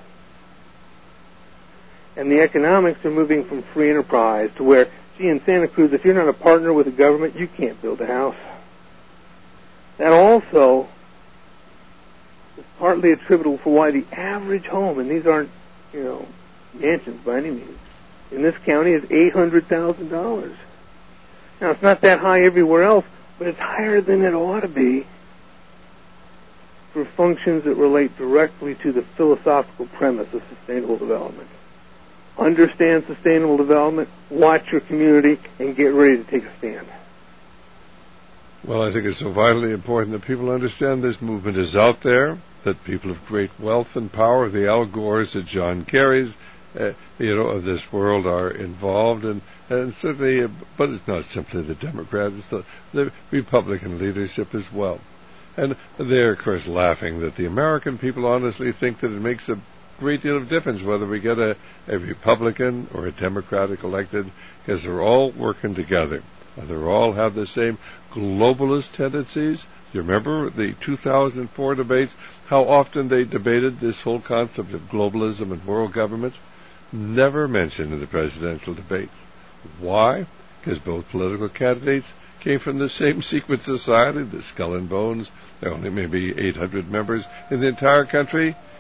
Speaker 2: And the economics are moving from free enterprise to where, in Santa Cruz, if you're not a partner with the government, you can't build a house. That also is partly attributable for why the average home, and these aren't, mansions by any means, in this county is $800,000. Now, it's not that high everywhere else, but it's higher than it ought to be for functions that relate directly to the philosophical premise of sustainable development. Understand sustainable development, watch your community, and get ready to take a stand.
Speaker 1: Well, I think it's so vitally important that people understand this movement is out there, that people of great wealth and power, the Al Gores, the John Kerrys, of this world are involved, and certainly, but it's not simply the Democrats, it's the Republican leadership as well. And they're, of course, laughing that the American people honestly think that it makes a great deal of difference whether we get a Republican or a Democratic elected, because they're all working together. And they all have the same globalist tendencies. Do you remember the 2004 debates, how often they debated this whole concept of globalism and world government? Never mentioned in the presidential debates. Why? Because both political candidates came from the same secret society, the Skull and Bones. There are only maybe 800 members in the entire country,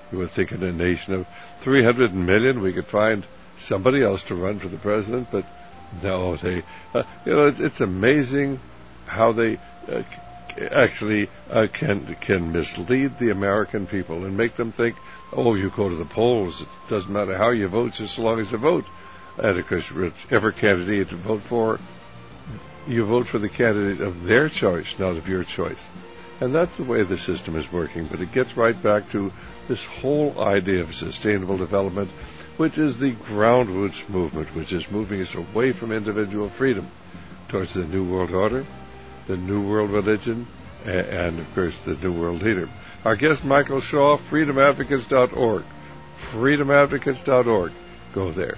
Speaker 1: You would think in a nation of 300 million we could find somebody else to run for the president, but no, they, it's amazing how they actually can mislead the American people and make them think, oh, you go to the polls, it doesn't matter how you vote, just as long as you vote. And of course, whichever candidate you vote for, you vote for the candidate of their choice, not of your choice. And that's the way the system is working. But it gets right back to this whole idea of sustainable development, which is the ground roots movement, which is moving us away from individual freedom towards the New World Order, the New World Religion, and, of course, the New World Leader. Our guest, Michael Shaw, freedomadvocates.org. freedomadvocates.org. Go there.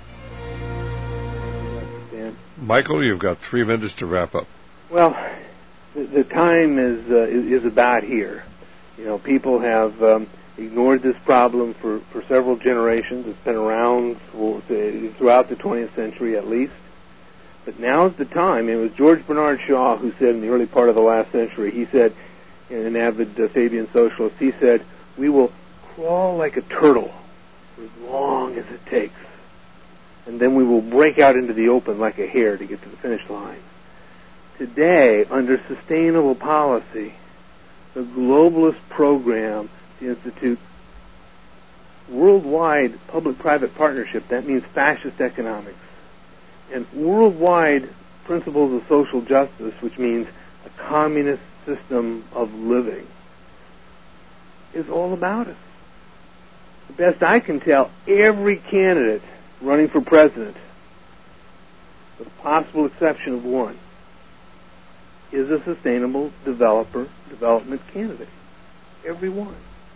Speaker 2: Dan.
Speaker 1: Michael, you've got 3 minutes to wrap up.
Speaker 2: Well, the time is about here. People have ignored this problem for several generations. It's been around throughout the 20th century at least. But now's the time. It was George Bernard Shaw who said in the early part of the last century, he said, an avid Fabian socialist, he said, we will crawl like a turtle for as long as it takes. And then we will break out into the open like a hare to get to the finish line. Today, under sustainable policy, the globalist program to institute worldwide public-private partnership, that means fascist economics, and worldwide principles of social justice, which means a communist system of living, is all about us. The best I can tell, every candidate running for president, with a possible exception of one, is a sustainable development candidate. Every one.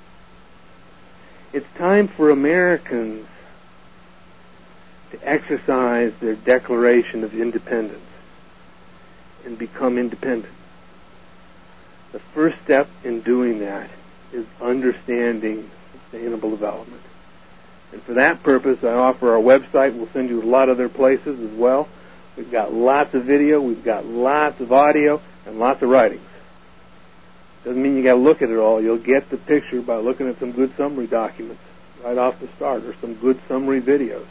Speaker 2: It's time for Americans to exercise their Declaration of Independence and become independent. The first step in doing that is understanding sustainable development. And for that purpose, I offer our website. We'll send you a lot of other places as well. We've got lots of video, we've got lots of audio, and lots of writings. Doesn't mean you got to look at it all. You'll get the picture by looking at some good summary documents right off the start, or some good summary videos.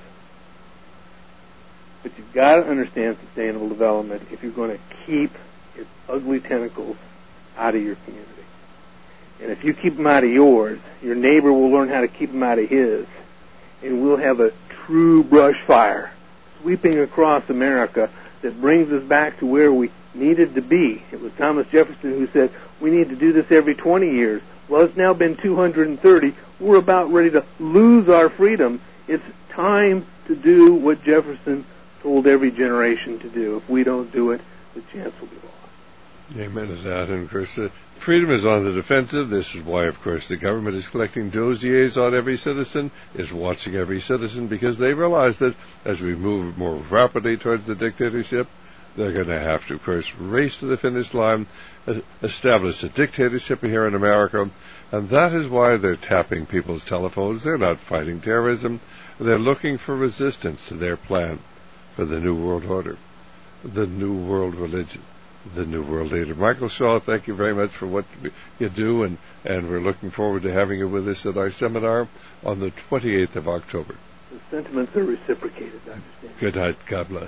Speaker 2: But you've got to understand sustainable development if you're going to keep its ugly tentacles out of your community. And if you keep them out of yours, your neighbor will learn how to keep them out of his, and we'll have a true brush fire sweeping across America that brings us back to where we needed to be. It was Thomas Jefferson who said, we need to do this every 20 years. Well, it's now been 230. We're about ready to lose our freedom. It's time to do what Jefferson told every generation to do. If we don't do it, the chance will be lost.
Speaker 1: Amen to that. And, of course, freedom is on the defensive. This is why, of course, the government is collecting dossiers on every citizen, is watching every citizen, because they realize that as we move more rapidly towards the dictatorship, they're going to have to, of course, race to the finish line, establish a dictatorship here in America, and that is why they're tapping people's telephones. They're not fighting terrorism. They're looking for resistance to their plan for the New World Order, the New World Religion, the New World Leader. Michael Shaw, thank you very much for what you do, and we're looking forward to having you with us at our seminar on the 28th of October.
Speaker 2: The sentiments are reciprocated, Dr. Stan.
Speaker 1: Good night. God bless.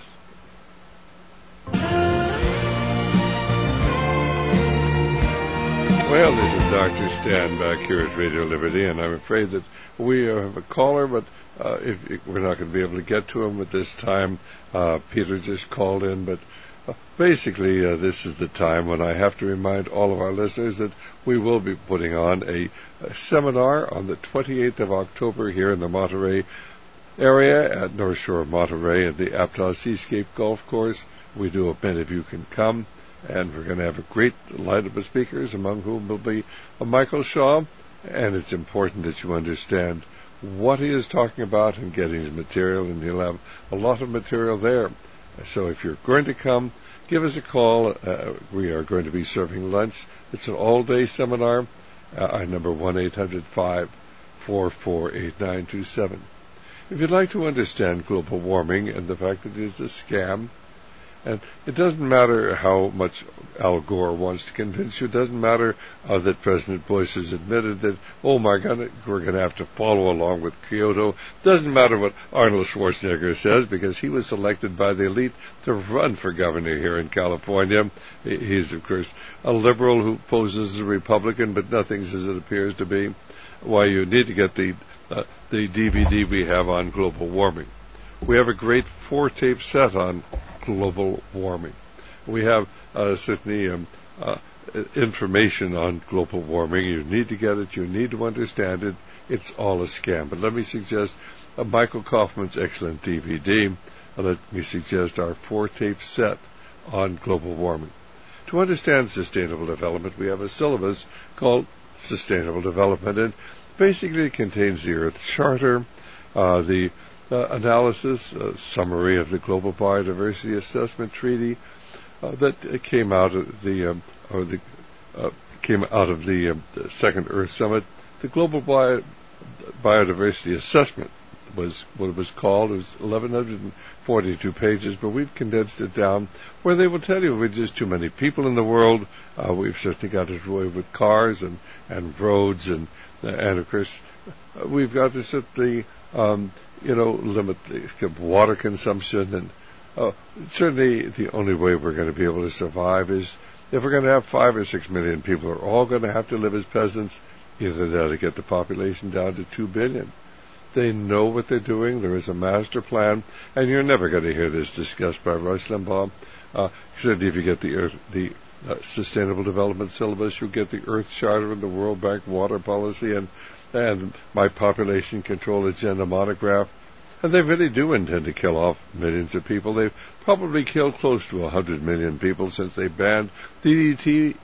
Speaker 1: Well, this is Dr. Stan back here at Radio Liberty, and I'm afraid that we have a caller, but if we're not going to be able to get to him at this time. Peter just called in, but basically this is the time when I have to remind all of our listeners that we will be putting on a seminar on the 28th of October here in the Monterey area at North Shore of Monterey at the Aptos Seascape Golf Course. We do hope many of you can come, and we're going to have a great lineup of speakers, among whom will be Michael Shaw, and it's important that you understand what he is talking about and getting his material, and he'll have a lot of material there. So if you're going to come, give us a call. We are going to be serving lunch. It's an all-day seminar. Our number 1-800-544-8927. If you'd like to understand global warming and the fact that it is a scam, And it doesn't matter how much Al Gore wants to convince you. It doesn't matter that President Bush has admitted that, oh my God, we're going to have to follow along with Kyoto. It doesn't matter what Arnold Schwarzenegger says, because he was selected by the elite to run for governor here in California. He's, of course, a liberal who poses as a Republican, but nothing's as it appears to be. Why, you need to get the DVD we have on global warming. We have a great 4-tape set on global warming. We have certainly information on global warming. You need to get it. You need to understand it. It's all a scam. But let me suggest Michael Kaufman's excellent DVD. Let me suggest our 4-tape set on global warming. To understand sustainable development, we have a syllabus called Sustainable Development, and basically it contains the Earth Charter, the analysis, summary of the Global Biodiversity Assessment Treaty that came out of the Second Earth Summit. The Global Biodiversity Assessment was what it was called. It was 1,142 pages, but we've condensed it down where they will tell you we're just too many people in the world. We've certainly got it away with cars and roads and of course we've got to certainly limit the water consumption, and certainly the only way we're going to be able to survive is if we're going to have 5 or 6 million people who are all going to have to live as peasants, either that or get the population down to 2 billion. They know what they're doing. There is a master plan, and you're never going to hear this discussed by Rush Limbaugh. Certainly if you get the Sustainable Development Syllabus, you get the Earth Charter and the World Bank Water Policy and my Population Control Agenda monograph. And they really do intend to kill off millions of people. They've probably killed close to 100 million people since they banned DDT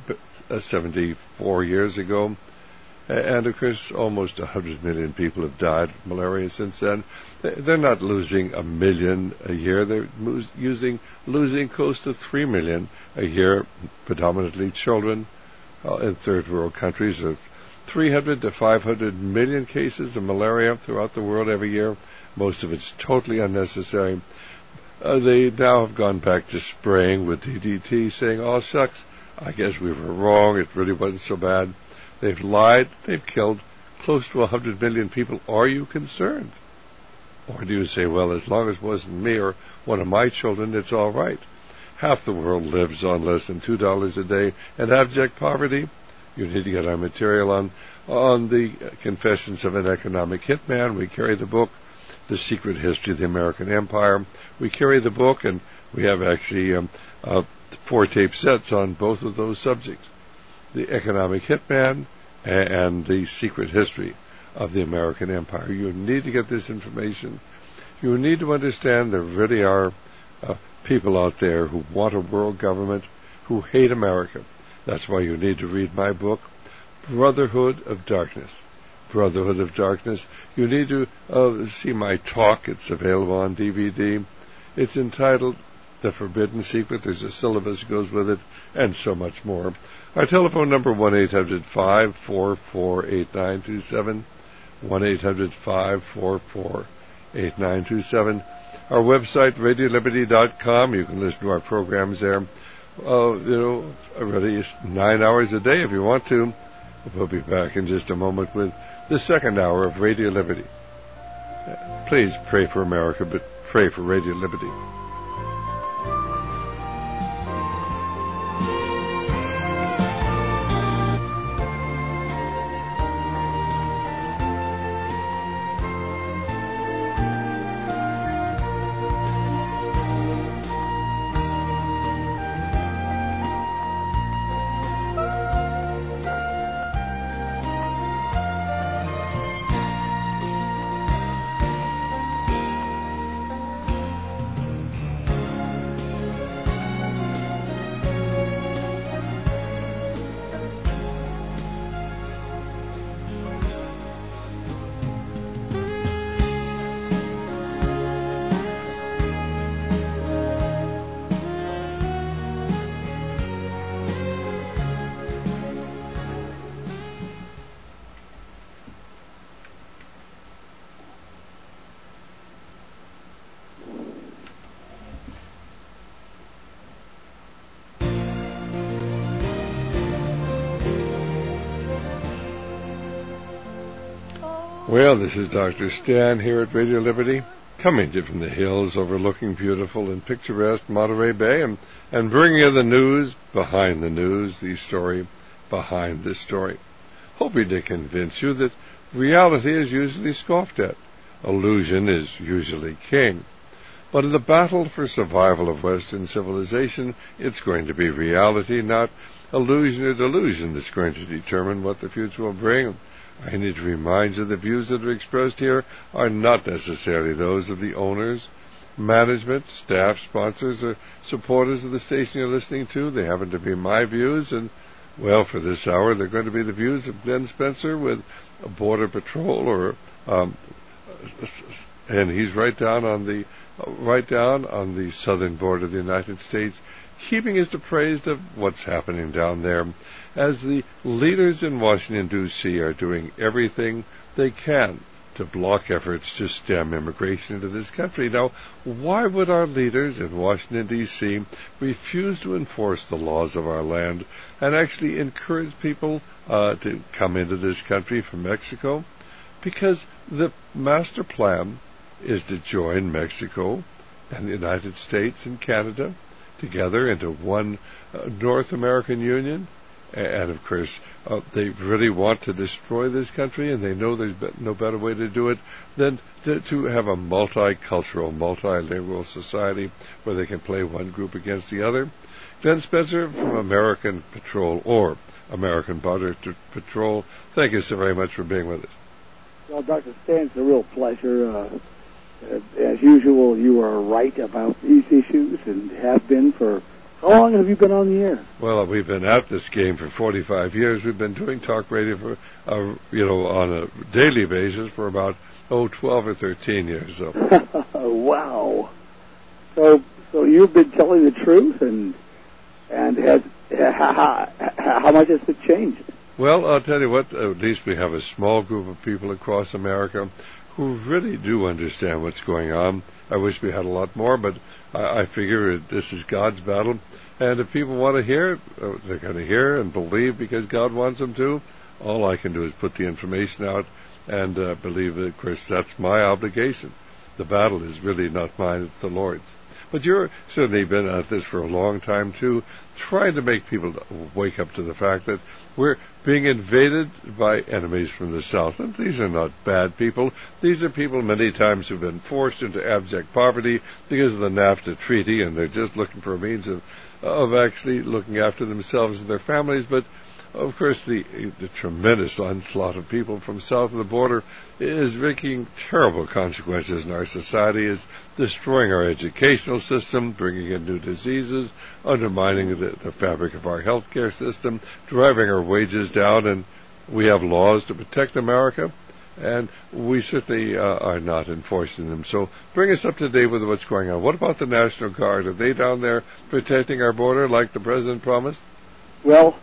Speaker 1: 74 years ago. And, of course, almost 100 million people have died of malaria since then. They're not losing 1 million a year. They're losing close to 3 million a year, predominantly children in third world countries. There's 300 to 500 million cases of malaria throughout the world every year. Most of it's totally unnecessary. They now have gone back to spraying with DDT, saying, oh, shucks, I guess we were wrong. It really wasn't so bad. They've lied. They've killed close to 100 million people. Are you concerned? Or do you say, well, as long as it wasn't me or one of my children, it's all right? Half the world lives on less than $2 a day in abject poverty. You need to get our material on the Confessions of an Economic Hitman. We carry the book, The Secret History of the American Empire. We carry the book, and we have actually 4-tape sets on both of those subjects. The Economic Hitman and the Secret History of the American Empire. You need to get this information. You need to understand there really are people out there who want a world government, who hate America. That's why you need to read my book, Brotherhood of Darkness. Brotherhood of Darkness. You need to see my talk. It's available on DVD. It's entitled The Forbidden Secret. There's a syllabus that goes with it, and so much more. Our telephone number, 1-800-544-8927, 1-800-544-8927. Our website, RadioLiberty.com. You can listen to our programs there. Already 9 hours a day if you want to. We'll be back in just a moment with the second hour of Radio Liberty. Please pray for America, but pray for Radio Liberty. Well, this is Dr. Stan here at Radio Liberty, coming to you from the hills overlooking beautiful and picturesque Monterey Bay, and bringing you the news behind the news, the story behind the story, hoping to convince you that reality is usually scoffed at. Illusion is usually king. But in the battle for survival of Western civilization, it's going to be reality, not illusion or delusion, that's going to determine what the future will bring. I need to remind you the views that are expressed here are not necessarily those of the owners, management, staff, sponsors, or supporters of the station you're listening to. They happen to be my views, and, well, for this hour, they're going to be the views of Glenn Spencer with Border Patrol, and he's right down on the southern border of the United States, keeping us appraised of what's happening down there, as the leaders in Washington, D.C. are doing everything they can to block efforts to stem immigration into this country. Now, why would our leaders in Washington, D.C. refuse to enforce the laws of our land and actually encourage people to come into this country from Mexico? Because the master plan is to join Mexico and the United States and Canada together into one North American Union. And, of course, they really want to destroy this country, and they know there's no better way to do it than to have a multicultural, multilingual society where they can play one group against the other. Glenn Spencer from American Patrol, or American Border Patrol, thank you so very much for being with us.
Speaker 4: Well, Dr. Stan, it's a real pleasure. As usual, you are right about these issues and have been for... How long have you been on the air?
Speaker 1: Well, we've been at this game for 45 years. We've been doing talk radio for, on a daily basis for about, 12 or 13 years. So.
Speaker 4: Wow. So you've been telling the truth, and how much has it changed?
Speaker 1: Well, I'll tell you what, at least we have a small group of people across America who really do understand what's going on. I wish we had a lot more, but I figure this is God's battle, and if people want to hear it, they're going to hear and believe because God wants them to. All I can do is put the information out and believe that, of course, that's my obligation. The battle is really not mine, it's the Lord's. But you're certainly been at this for a long time, too, trying to make people wake up to the fact that we're being invaded by enemies from the South. And these are not bad people. These are people many times who've been forced into abject poverty because of the NAFTA treaty, and they're just looking for a means of actually looking after themselves and their families. But, of course, the tremendous onslaught of people from south of the border is wreaking terrible consequences in our society, is destroying our educational system, bringing in new diseases, undermining the fabric of our healthcare system, driving our wages down, and we have laws to protect America, and we certainly are not enforcing them. So bring us up to date with what's going on. What about the National Guard? Are they down there protecting our border like the President promised?
Speaker 4: Well,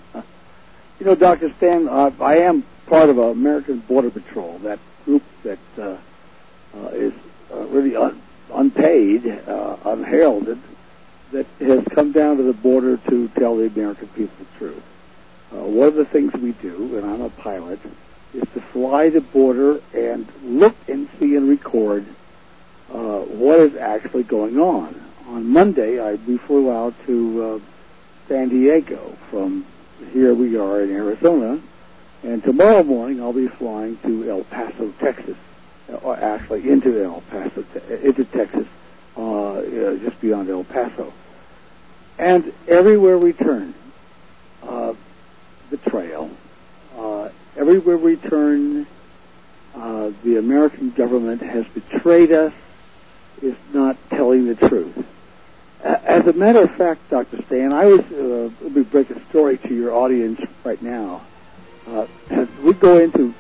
Speaker 4: Dr. Stan, I am part of American Border Patrol, that group that is really unpaid, unheralded, that has come down to the border to tell the American people the truth. One of the things we do, and I'm a pilot, is to fly the border and look and see and record what is actually going on. On Monday, we flew out to San Diego. From here we are in Arizona, and tomorrow morning I'll be flying to El Paso, Texas, or actually into El Paso, into Texas, just beyond El Paso. And everywhere we turn, the trail, everywhere we turn, the American government has betrayed us, is not telling the truth. As a matter of fact, Dr. Stan, let me break a story to your audience right now. We go into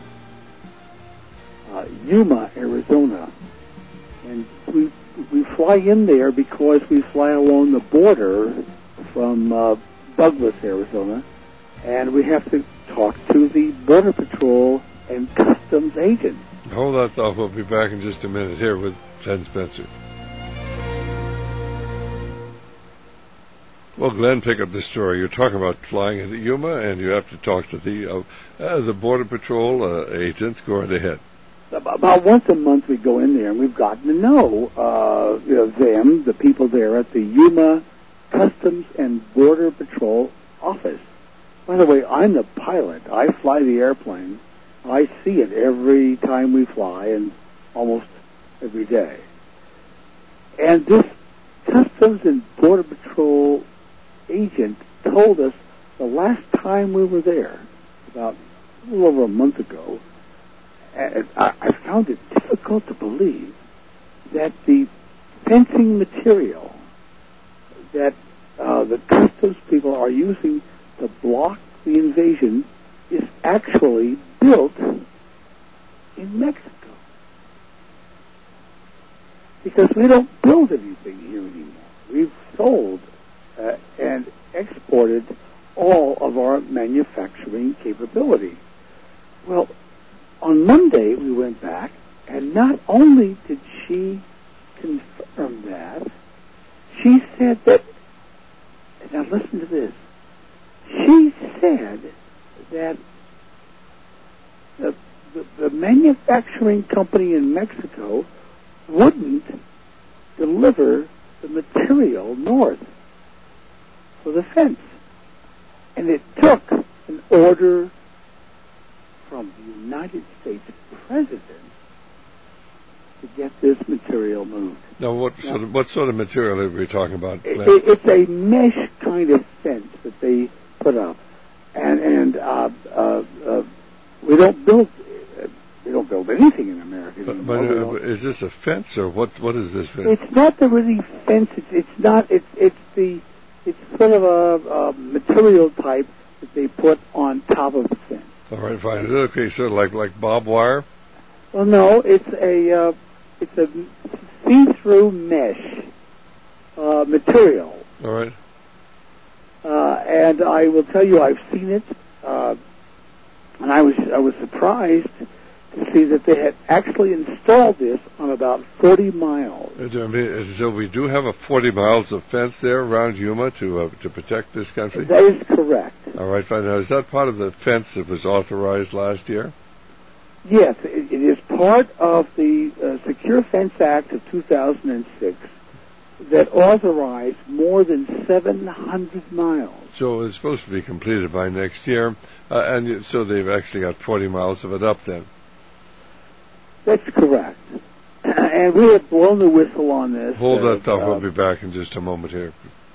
Speaker 4: Yuma, Arizona, and we fly in there because we fly along the border from Douglas, Arizona, and we have to talk to the Border Patrol and Customs agent.
Speaker 1: Hold that thought. We'll be back in just a minute here with Glenn Spencer. Well, Glenn, pick up the story. You're talking about flying into Yuma, and you have to talk to the Border Patrol agents. Go right ahead.
Speaker 4: About once a month we go in there, and we've gotten to know them, the people there at the Yuma Customs and Border Patrol office. By the way, I'm the pilot. I fly the airplane. I see it every time we fly and almost every day. And this Customs and Border Patrol agent told us the last time we were there, about a little over a month ago, and I found it difficult to believe that the fencing material that the Customs people are using to block the invasion is actually built in Mexico. Because we don't build anything here anymore. We've sold and exported all of our manufacturing capability. Well, on Monday we went back, and not only did she confirm that, she said that, now listen to this, she said that the manufacturing company in Mexico wouldn't deliver the material north for the fence. And it took an order from the United States President to get this material moved.
Speaker 1: Now, what sort of material are we talking about?
Speaker 4: It's a mesh kind of fence that they put up. And we don't build... We don't build anything in America anymore.
Speaker 1: But is this a fence, or what is this fence?
Speaker 4: It's not the really fence. It's sort of a material type that they put on top of the fence.
Speaker 1: All right, fine. Is it okay, sort of like barbed wire?
Speaker 4: Well, no, it's a see-through mesh material.
Speaker 1: All right.
Speaker 4: And I will tell you, I've seen it, and I was surprised to see that they had actually installed this on about 40 miles.
Speaker 1: So we do have a 40 miles of fence there around Yuma to protect this country?
Speaker 4: That is correct.
Speaker 1: All right, fine. Now, is that part of the fence that was authorized last year?
Speaker 4: Yes, it is part of the Secure Fence Act of 2006 that authorized more than 700 miles.
Speaker 1: So it's supposed to be completed by next year, and so they've actually got 40 miles of it up then.
Speaker 4: That's correct. And we have blown the whistle on this.
Speaker 1: Hold that thought. We'll be back in just a moment here.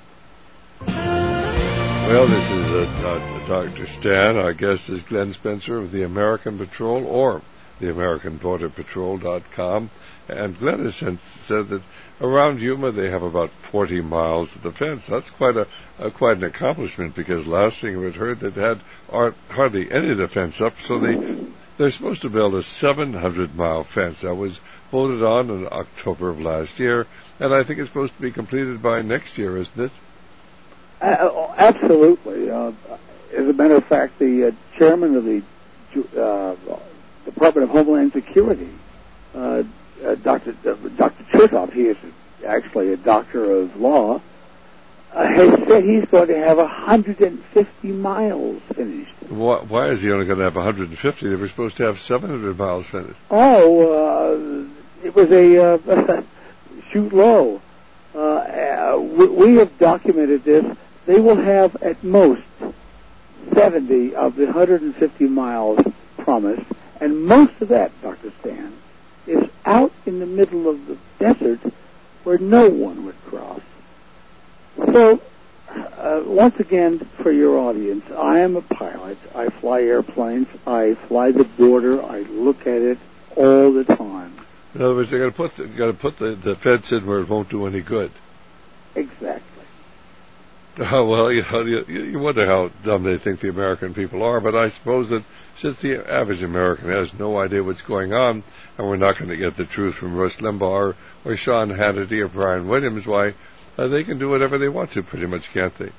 Speaker 1: Well, this is Dr. Stan. Our guest is Glenn Spencer of the American Patrol, or the AmericanBorderPatrol.com. And Glenn has said that around Yuma they have about 40 miles of defense. That's quite an accomplishment, because last thing we'd heard that they had hardly any defense up, so they're supposed to build a 700-mile fence. That was voted on in October of last year, and I think it's supposed to be completed by next year, isn't it?
Speaker 4: Absolutely. As a matter of fact, the chairman of the Department of Homeland Security, Dr. Chertoff, he is actually a doctor of law, has said he's going to have 150 miles finished.
Speaker 1: Why is he only going to have 150? They were supposed to have 700 miles finished.
Speaker 4: It was a shoot low. We have documented this. They will have at most 70 of the 150 miles promised, and most of that, Dr. Stan, is out in the middle of the desert where no one would cross. So, once again, for your audience, I am a pilot. I fly airplanes. I fly the border. I look at it all the time.
Speaker 1: In other words, they're going to put the fence in where it won't do any good.
Speaker 4: Exactly.
Speaker 1: Well, you wonder how dumb they think the American people are, but I suppose that since the average American has no idea what's going on, and we're not going to get the truth from Rush Limbaugh or Sean Hannity or Brian Williams, why, they can do whatever they want to, pretty much, can't they?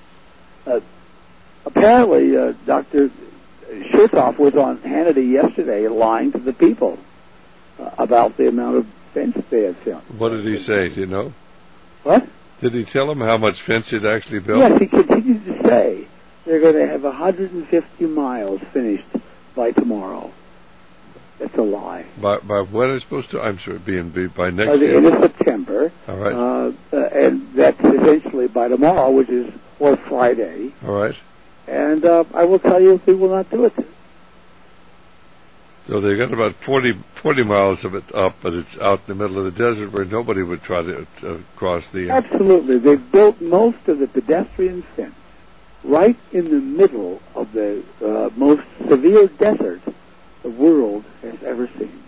Speaker 4: Apparently, Dr. Chertoff was on Hannity yesterday lying to the people about the amount of fence they had found.
Speaker 1: What did he say? Do you know?
Speaker 4: What?
Speaker 1: Did he tell them how much fence he'd actually built?
Speaker 4: Yes, he continued to say they're going to have 150 miles finished by tomorrow. That's a lie.
Speaker 1: By when is supposed to? I'm sorry, by next
Speaker 4: By the
Speaker 1: year?
Speaker 4: end of September.
Speaker 1: All right.
Speaker 4: And that's essentially by tomorrow, which is, or Friday.
Speaker 1: All right.
Speaker 4: And I will tell you, we will not do it.
Speaker 1: So they've got about 40 miles of it up, but it's out in the middle of the desert where nobody would try to cross the...
Speaker 4: Absolutely. They've built most of the pedestrian fence right in the middle of the most severe desert the world has ever seen.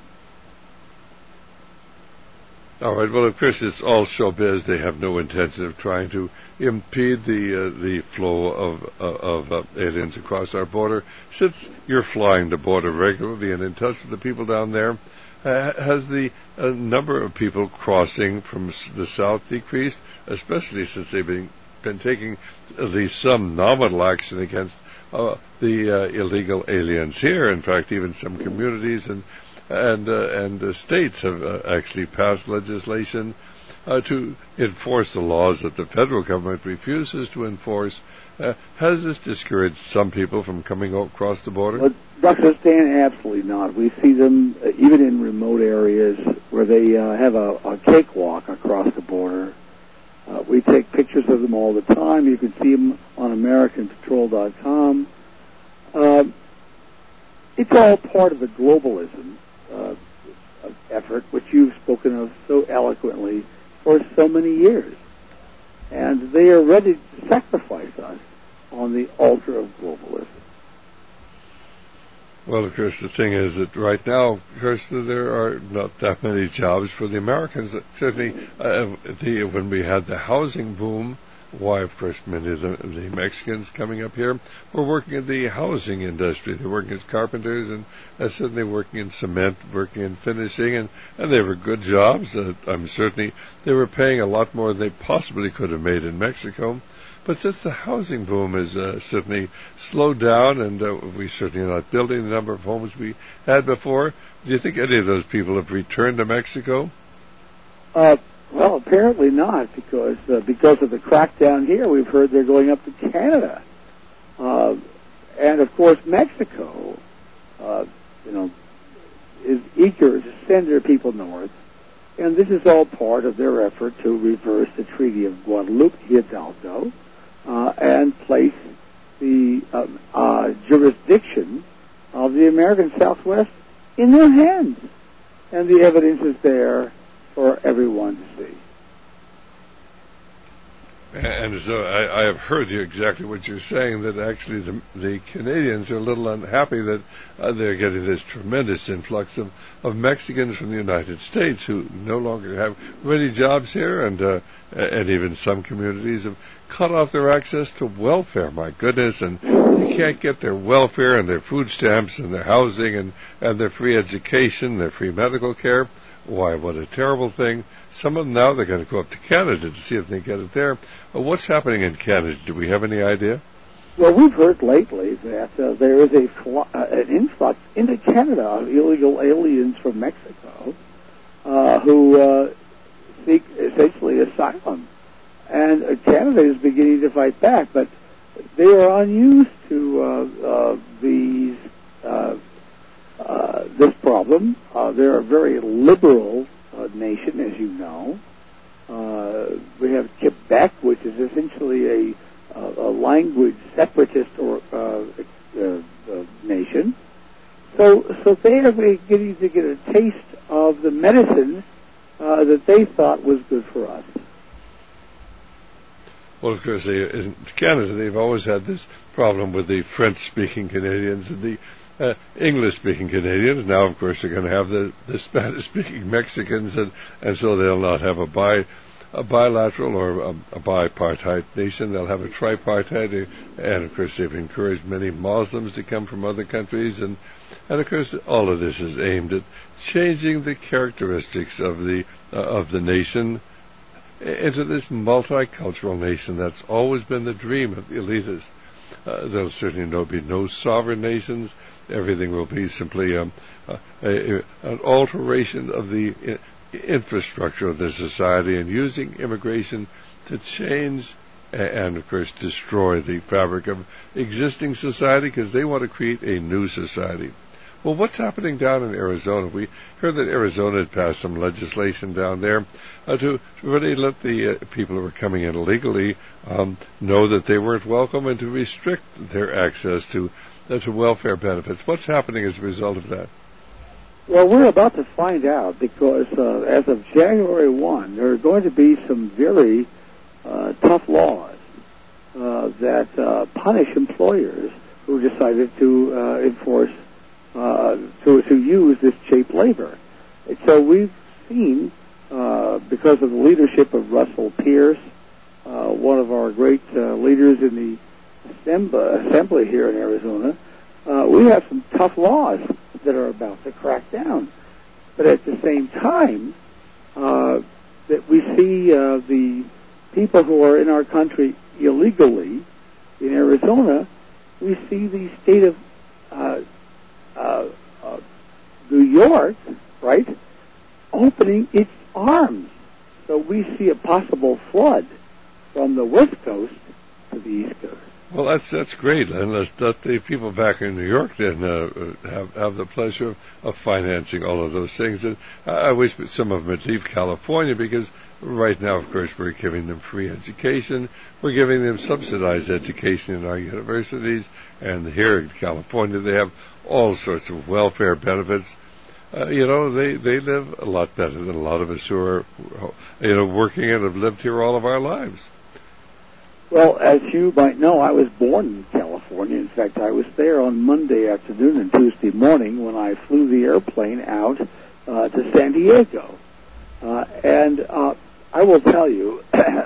Speaker 1: All right. Well, of course, it's all showbiz. They have no intention of trying to impede the flow of aliens across our border. Since you're flying the border regularly and in touch with the people down there, has the number of people crossing from the south decreased, especially since they've been taking at least some nominal action against the illegal aliens here? In fact, even some communities and states have actually passed legislation to enforce the laws that the federal government refuses to enforce. Has this discouraged some people from coming across the border?
Speaker 4: Well, Dr. Stan, absolutely not. We see them even in remote areas where they have a cakewalk across the border. We take pictures of them all the time. You can see them on AmericanPatrol.com. It's all part of the globalism effort, which you've spoken of so eloquently for so many years. And they are ready to sacrifice us on the altar of globalism.
Speaker 1: Well, of course, the thing is that right now, of course, there are not that many jobs for the Americans. Certainly, when we had the housing boom, why, of course, many of the Mexicans coming up here were working in the housing industry. They were working as carpenters and certainly working in cement, working in finishing, and they were good jobs. Certainly, they were paying a lot more than they possibly could have made in Mexico. But since the housing boom has certainly slowed down, and we certainly are not building the number of homes we had before, do you think any of those people have returned to Mexico?
Speaker 4: Well, apparently not, because of the crackdown here, we've heard they're going up to Canada. And, of course, Mexico, is eager to send their people north. And this is all part of their effort to reverse the Treaty of Guadalupe Hidalgo and place the jurisdiction of the American Southwest in their hands. And the evidence is there for everyone to see.
Speaker 1: And so I have heard you exactly what you're saying, that actually the Canadians are a little unhappy that they're getting this tremendous influx of Mexicans from the United States who no longer have many jobs here, and even some communities have cut off their access to welfare. My goodness, and they can't get their welfare and their food stamps and their housing and their free education, their free medical care. Why, what a terrible thing. Some of them now, they're going to go up to Canada to see if they get it there. What's happening in Canada? Do we have any idea?
Speaker 4: Well, we've heard lately that there is an influx into Canada of illegal aliens from Mexico who seek essentially asylum. And Canada is beginning to fight back, but they are unused to this problem. They're a very liberal nation, as you know. We have Quebec, which is essentially a language separatist nation. So they are beginning to get a taste of the medicine that they thought was good for us.
Speaker 1: Well, of course, in Canada, they've always had this problem with the French-speaking Canadians and the English-speaking Canadians. Now, of course, they're going to have the Spanish-speaking Mexicans, and so they'll not have a bilateral or a bipartite nation. They'll have a tripartite, and of course, they've encouraged many Muslims to come from other countries, and of course, all of this is aimed at changing the characteristics of the nation into this multicultural nation. That's always been the dream of the elitists. There'll certainly be no sovereign nations. Everything will be simply an alteration of the infrastructure of the society, and using immigration to change and, of course, destroy the fabric of existing society because they want to create a new society. Well, what's happening down in Arizona? We heard that Arizona had passed some legislation down there to really let the people who were coming in illegally know that they weren't welcome and to restrict their access to welfare benefits. What's happening as a result of that?
Speaker 4: Well, we're about to find out because as of January 1, there are going to be some very tough laws that punish employers who decided to enforce to use this cheap labor. And so we've seen, because of the leadership of Russell Pierce, one of our great leaders in the assembly here in Arizona, we have some tough laws that are about to crack down. But at the same time, that we see the people who are in our country illegally in Arizona, we see the state of New York, right, opening its arms. So we see a possible flood from the West Coast to the East Coast.
Speaker 1: Well, that's great. And let's let the people back in New York then have the pleasure of financing all of those things. And I wish some of them would leave California because right now, of course, we're giving them free education. We're giving them subsidized education in our universities. And here in California, they have all sorts of welfare benefits. They live a lot better than a lot of us who are, working and have lived here all of our lives.
Speaker 4: Well, as you might know, I was born in California. In fact, I was there on Monday afternoon and Tuesday morning when I flew the airplane out to San Diego. And I will tell you,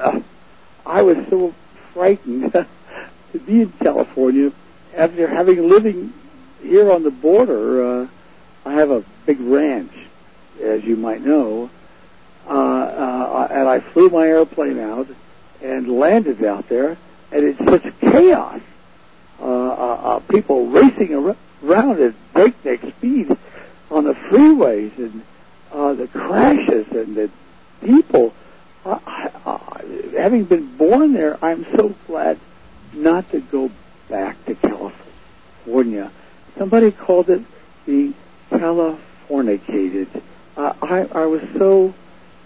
Speaker 4: I was so frightened to be in California after living here on the border. I have a big ranch, as you might know, and I flew my airplane out and landed out there, and it's such chaos. People racing around at breakneck speed on the freeways, and the crashes, and the people. Having been born there, I'm so glad not to go back to California. Somebody called it the Californicated. I was so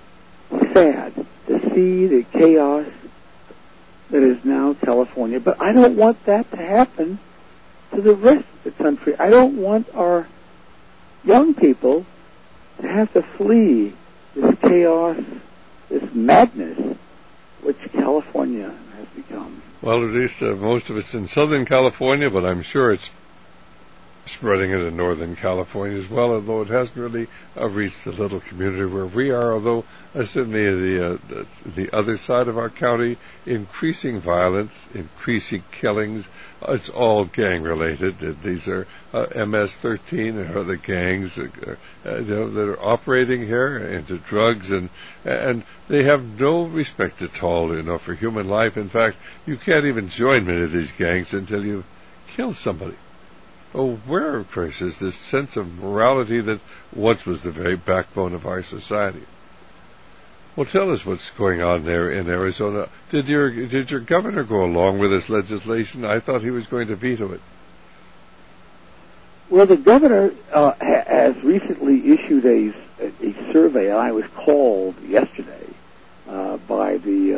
Speaker 4: sad to see the chaos that is now California. But I don't want that to happen to the rest of the country. I don't want our young people to have to flee this chaos, this madness, which California has become.
Speaker 1: Well, at least most of it's in Southern California, but I'm sure it's spreading into Northern California as well, although it hasn't really reached the little community where we are, although certainly the other side of our county, increasing violence, increasing killings. It's all gang-related. These are MS-13 and other gangs that are operating here into drugs, and they have no respect at all, for human life. In fact, you can't even join many of these gangs until you kill somebody. Oh, where, of course, is this sense of morality that once was the very backbone of our society? Well, tell us what's going on there in Arizona. Did your governor go along with this legislation? I thought he was going to veto it.
Speaker 4: Well, the governor has recently issued a survey. I was called yesterday by the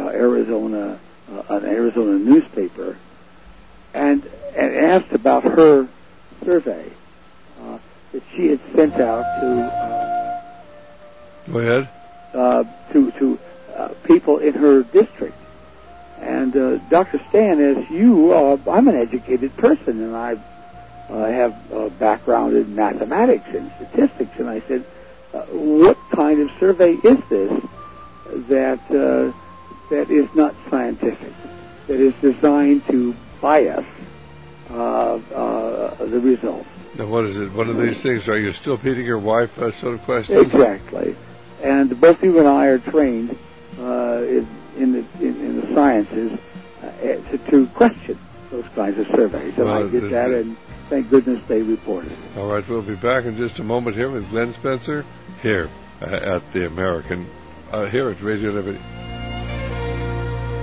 Speaker 4: an Arizona newspaper, and asked about her survey that she had sent out to.
Speaker 1: Go ahead.
Speaker 4: To people in her district. And Dr. Stan, as you, I'm an educated person, and I have a background in mathematics and statistics. And I said, what kind of survey is this that is not scientific, that is designed to bias the results?
Speaker 1: Now, what is it? One of these things? Are you still beating your wife? Sort of questions.
Speaker 4: Exactly. And both you and I are trained in the sciences to question those kinds of surveys. And I did that, and thank goodness they reported.
Speaker 1: All right, we'll be back in just a moment here with Glenn Spencer here at the American, here at Radio Liberty.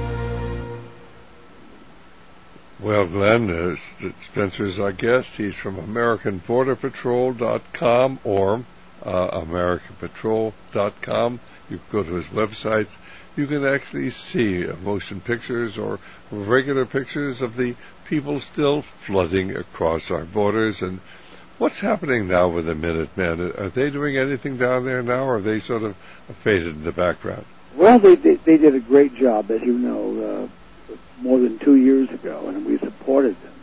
Speaker 1: Well, Glenn, Spencer's our guest. He's from AmericanBorderPatrol.com or AmericanPatrol.com. You can go to his website. You can actually see motion pictures or regular pictures of the people still flooding across our borders. And what's happening now with the Minutemen? Are they doing anything down there now, or are they sort of faded in the background?
Speaker 4: Well, they did a great job, as you know, more than 2 years ago, and we supported them.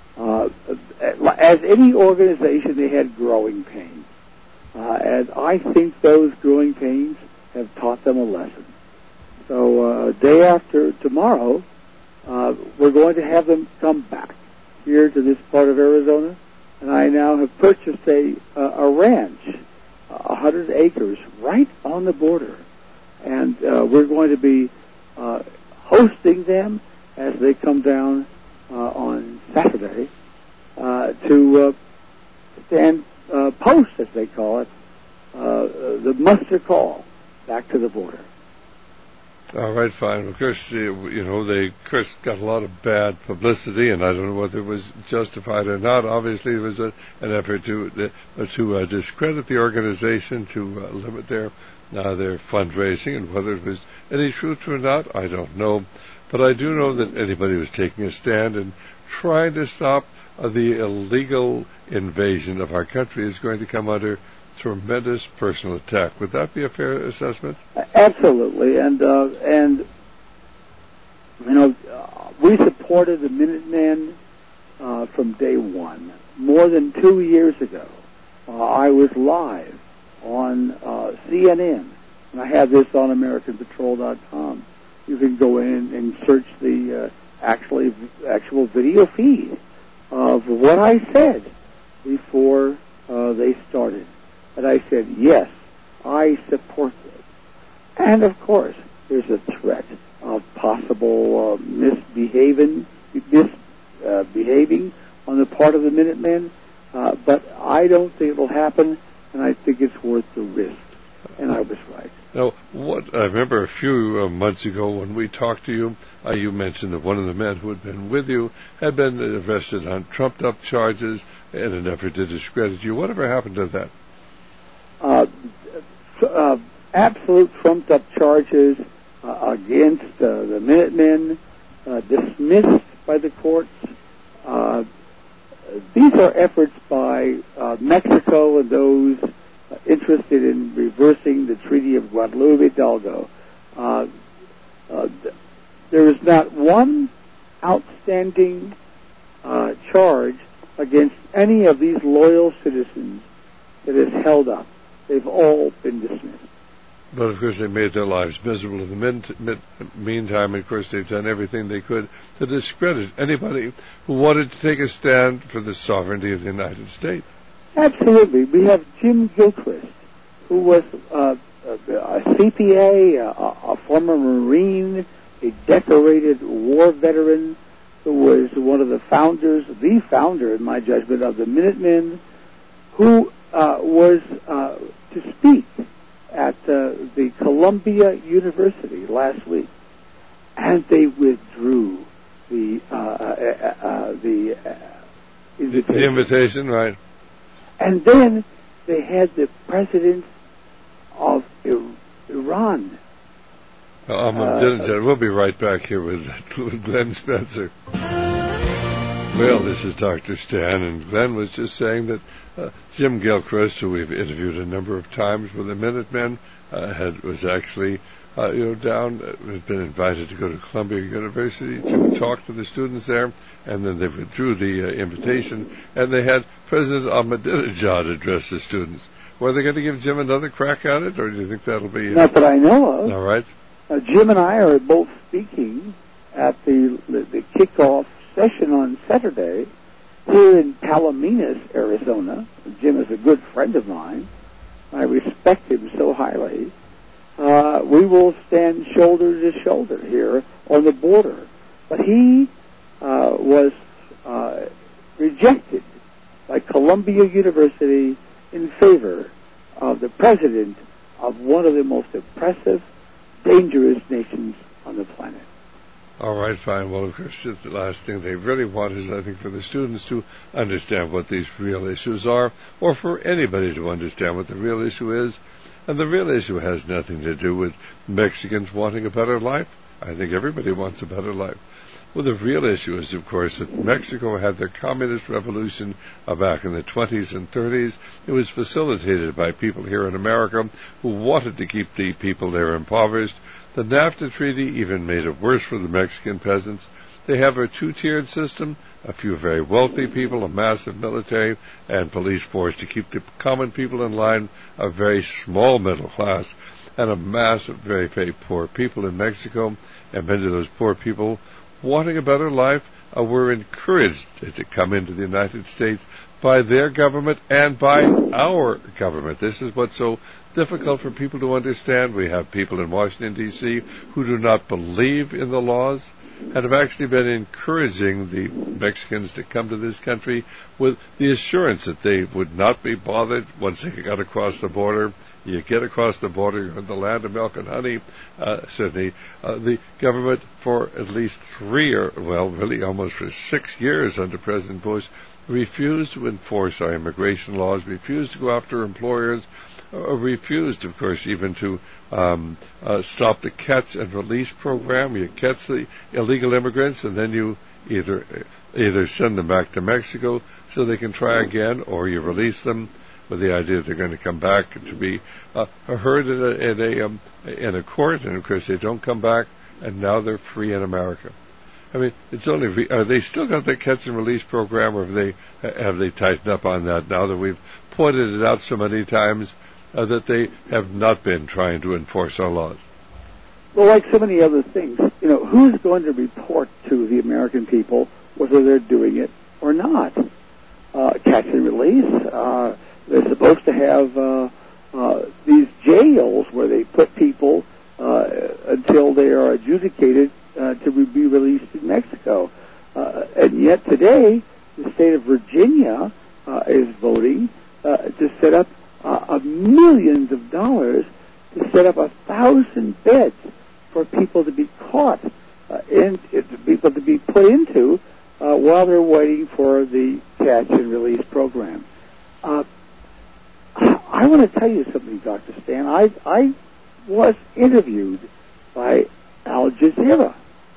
Speaker 4: As any organization, they had growing pains. And I think those growing pains have taught them a lesson. So day after tomorrow, we're going to have them come back here to this part of Arizona. And I now have purchased a ranch, 100 acres, right on the border. And we're going to be hosting them as they come down on Saturday to stand post, as they call it, the muster call back to the border.
Speaker 1: All right, fine. Of course, they got a lot of bad publicity, and I don't know whether it was justified or not. Obviously, it was an effort to discredit the organization, to limit their fundraising, and whether it was any truth or not, I don't know. But I do know that anybody who's taking a stand and trying to stop the illegal invasion of our country is going to come under tremendous personal attack. Would that be a fair assessment?
Speaker 4: Absolutely, and we supported the Minutemen from day one. More than 2 years ago, I was live on CNN, and I have this on AmericanPatrol.com. You can go in and search the actual video feed of what I said before they started. And I said, yes, I support this. And, of course, there's a threat of possible misbehaving on the part of the Minutemen, but I don't think it will happen, and I think it's worth the risk. And I was right.
Speaker 1: Now, I remember a few months ago when we talked to you, you mentioned that one of the men who had been with you had been arrested on trumped-up charges in an effort to discredit you. Whatever happened to that?
Speaker 4: Absolute trumped-up charges against the Minutemen, dismissed by the courts. These are efforts by Mexico and those interested in reversing the Treaty of Guadalupe Hidalgo. There is not one outstanding charge against any of these loyal citizens that is held up. They've all been dismissed.
Speaker 1: But, of course, they made their lives miserable in the meantime. Of course, they've done everything they could to discredit anybody who wanted to take a stand for the sovereignty of the United States.
Speaker 4: Absolutely. We have Jim Gilchrist, who was a CPA, a former Marine, a decorated war veteran, who was one of the founders, the founder, in my judgment, of the Minutemen, who was to speak at the Columbia University last week, and they withdrew the invitation.
Speaker 1: The invitation, right?
Speaker 4: And then they had the president of Iran.
Speaker 1: We'll be right back here with Glenn Spencer. Well, this is Dr. Stan, and Glenn was just saying that Jim Gilchrist, who we've interviewed a number of times with the Minutemen, was actually had been invited to go to Columbia University to talk to the students there, and then they withdrew the invitation, and they had President Ahmadinejad address the students. Were they going to give Jim another crack at it, or do you think that'll be...
Speaker 4: Not that I know of.
Speaker 1: All right.
Speaker 4: Jim and I are both speaking at the kickoff session on Saturday here in Palominas, Arizona. Jim is a good friend of mine. I respect him so highly. We will stand shoulder to shoulder here on the border. But he was rejected by Columbia University in favor of the president of one of the most oppressive, dangerous nations on the planet.
Speaker 1: All right, fine. Well, of course, the last thing they really want is, I think, for the students to understand what these real issues are, or for anybody to understand what the real issue is. And the real issue has nothing to do with Mexicans wanting a better life. I think everybody wants a better life. Well, the real issue is, of course, that Mexico had their communist revolution back in the 20s and 30s. It was facilitated by people here in America who wanted to keep the people there impoverished. The NAFTA treaty even made it worse for the Mexican peasants. They have a two-tiered system, a few very wealthy people, a massive military and police force to keep the common people in line, a very small middle class, and a massive, very, very poor people in Mexico. And many of those poor people wanting a better life were encouraged to come into the United States by their government and by our government. This is what's so difficult for people to understand. We have people in Washington, D.C. who do not believe in the laws and have actually been encouraging the Mexicans to come to this country with the assurance that they would not be bothered once they got across the border. You get across the border, you're in the land of milk and honey, Sydney. The government, for at least really almost for 6 years under President Bush, refused to enforce our immigration laws, refused to go after employers, refused, of course, even to stop the catch and release program. You catch the illegal immigrants, and then you either send them back to Mexico so they can try again, or you release them with the idea that they're going to come back to be heard in a court, and of course they don't come back, and now they're free in America. I mean, it's only are they still got their catch and release program, or have they tightened up on that now that we've pointed it out so many times that they have not been trying to enforce our laws?
Speaker 4: Well, like so many other things, who's going to report to the American people whether they're doing it or not? Catch and release. They're supposed to have these jails where they put people until they are adjudicated to be released in Mexico. And yet today, the state of Virginia is voting to set up millions of dollars to set up 1,000 beds for people to be caught and people to be put into while they're waiting for the catch and release program. I want to tell you something, Dr. Stan. I was interviewed by Al Jazeera,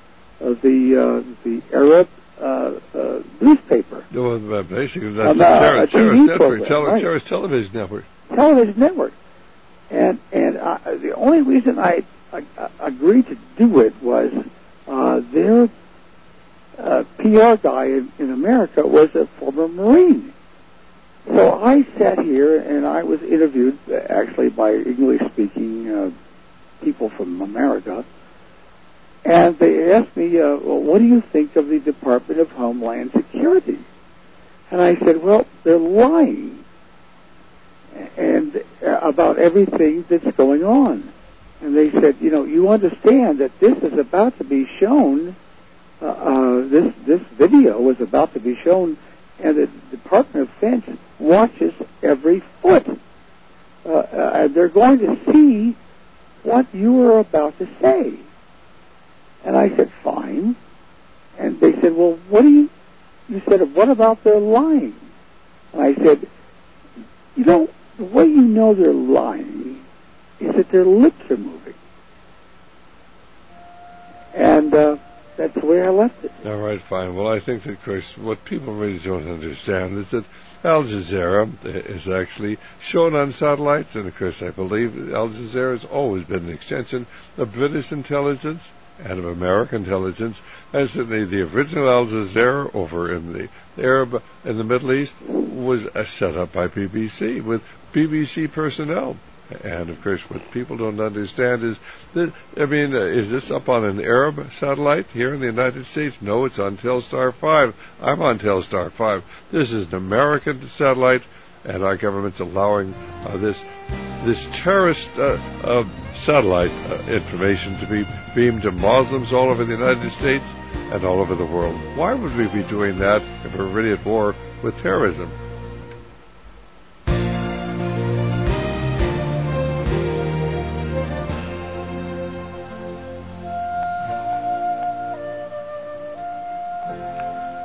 Speaker 4: the Arab newspaper.
Speaker 1: No, basically that's Terrorist Television Network.
Speaker 4: Television Network, and the only reason I agreed to do it was their PR guy in America was a former Marine. So I sat here and I was interviewed actually by English-speaking people from America, and they asked me, well, what do you think of the Department of Homeland Security? And I said, well, they're lying and about everything that's going on. And they said, you understand that this is about to be shown, this video is about to be shown, and the Department of Defense watches every foot. And they're going to see what you are about to say. And I said, fine. And they said, well, you said, what about their lying? And I said, the way you know they're lying is that their lips are moving. And that's the way I left it.
Speaker 1: All right, fine. Well, I think that, of course, what people really don't understand is that Al Jazeera is actually shown on satellites, and of course I believe Al Jazeera has always been an extension of British intelligence and of American intelligence, and certainly the original Al Jazeera over in the Arab in the Middle East was set up by BBC with BBC personnel. And of course, what people don't understand is that, is this up on an Arab satellite here in the United States? No, it's on Telstar 5. I'm on Telstar 5. This is an American satellite, and our government's allowing this terrorist satellite information to be beamed to Muslims all over the United States and all over the world. Why would we be doing that if we're really at war with terrorism?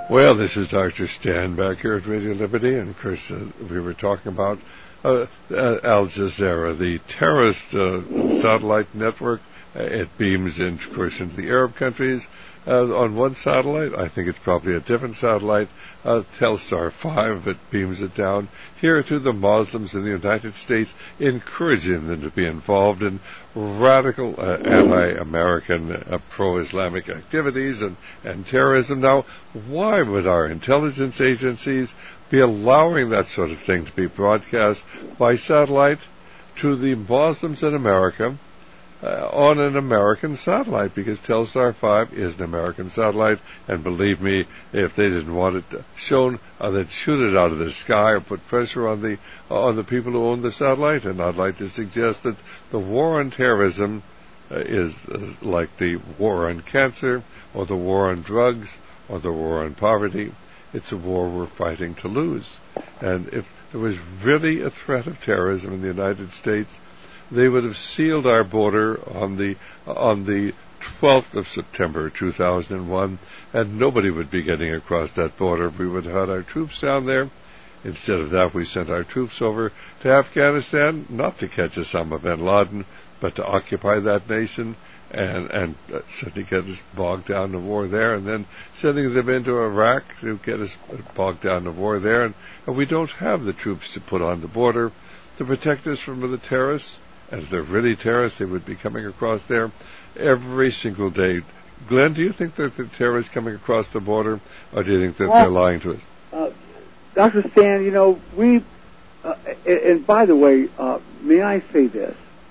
Speaker 1: Well, this is Dr. Stan back here at Radio Liberty, and of course we were talking about Al Jazeera, the terrorist satellite network. It beams, in, of course, into the Arab countries on one satellite. I think it's probably a different satellite. Telstar 5, it beams it down here to the Muslims in the United States, encouraging them to be involved in radical anti-American pro-Islamic activities and terrorism. Now, why would our intelligence agencies be allowing that sort of thing to be broadcast by satellite to the Muslims in America on an American satellite? Because Telstar 5 is an American satellite, and believe me, if they didn't want it shown, they'd shoot it out of the sky or put pressure on the people who own the satellite. And I'd like to suggest that the war on terrorism is like the war on cancer, or the war on drugs, or the war on poverty. It's a war we're fighting to lose. And if there was really a threat of terrorism in the United States, they would have sealed our border on the 12th of September 2001, and nobody would be getting across that border. We would have had our troops down there. Instead of that, we sent our troops over to Afghanistan, not to catch Osama bin Laden, but to occupy that nation and certainly get us bogged down in war there, and then sending them into Iraq to get us bogged down in war there. And we don't have the troops to put on the border to protect us from the terrorists. And if they're really terrorists, they would be coming across there every single day. Glenn, do you think that the terrorists coming across the border, or do you think that they're lying to us?
Speaker 4: Dr. Stan, we, and by the way, may I say this?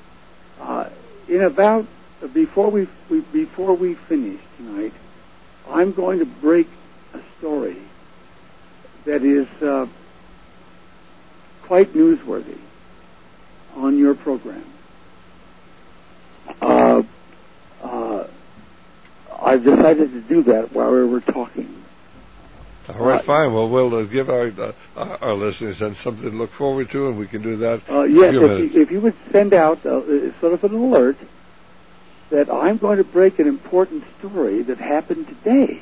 Speaker 4: Before we finish tonight, I'm going to break a story that is quite newsworthy on your program. I've decided to do that while we were talking.
Speaker 1: All right, fine. Well, we'll give our listeners then something to look forward to, and we can do that in a few minutes.
Speaker 4: If you would send out sort of an alert that I'm going to break an important story that happened today.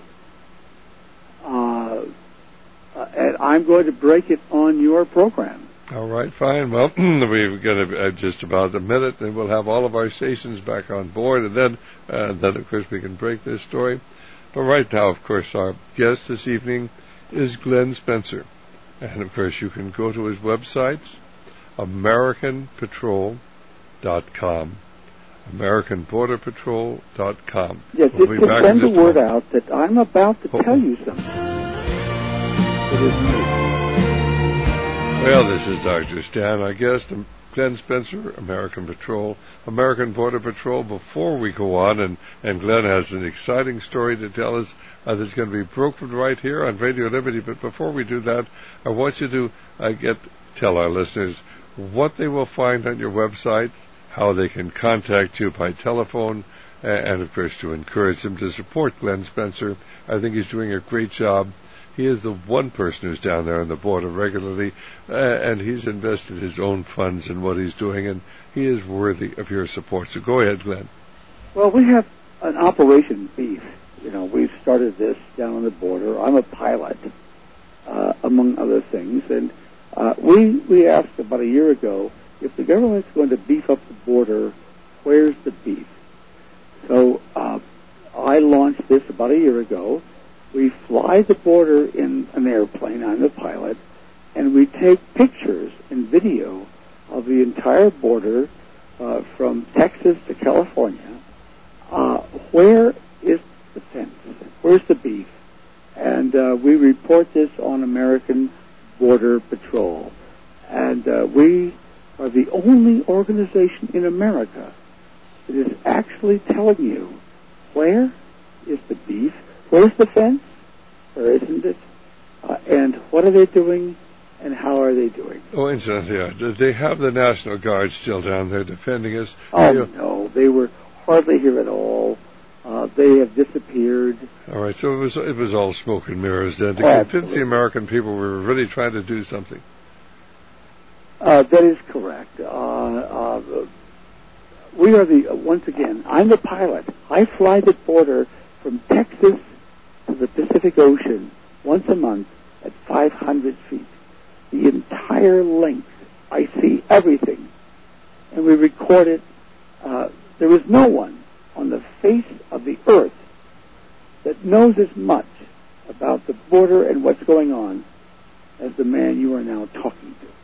Speaker 4: And I'm going to break it on your program.
Speaker 1: All right, fine. Well, we've got just about a minute, and we'll have all of our stations back on board, and then, of course, we can break this story. But right now, of course, our guest this evening is Glenn Spencer. And, of course, you can go to his websites, AmericanPatrol.com. AmericanBorderPatrol.com.
Speaker 4: Yes, we'll be back send the word out that I'm about to tell you something.
Speaker 1: Well, this is Dr. Stan, our guest, Glenn Spencer, American Patrol, American Border Patrol. Before we go on, and Glenn has an exciting story to tell us that's going to be broken right here on Radio Liberty. But before we do that, I want you to tell our listeners what they will find on your website, how they can contact you by telephone, and, of course, to encourage them to support Glenn Spencer. I think he's doing a great job. He is the one person who's down there on the border regularly, and he's invested his own funds in what he's doing, and he is worthy of your support. So go ahead, Glenn.
Speaker 4: Well, we have an Operation Beef. We've started this down on the border. I'm a pilot, among other things, and we asked about a year ago, if the government's going to beef up the border, where's the beef? So I launched this about a year ago. We fly the border in an airplane, I'm the pilot, and we take pictures and video of the entire border from Texas to California. Where is the fence? Where's the beef? And we report this on American Border Patrol. And we are the only organization in America that is actually telling you where is the beef, where's the fence, or isn't it, and what are they doing, and how are they doing?
Speaker 1: Oh, incidentally, they have the National Guard still down there defending us.
Speaker 4: Oh, no, they were hardly here at all. They have disappeared.
Speaker 1: All right, so it was all smoke and mirrors then to convince the American people we were really trying to do something.
Speaker 4: That is correct. We are once again, I'm the pilot. I fly the border from Texas to the Pacific Ocean once a month at 500 feet. The entire length. I see everything. And we record it. There is no one on the face of the earth that knows as much about the border and what's going on as the man you are now talking to.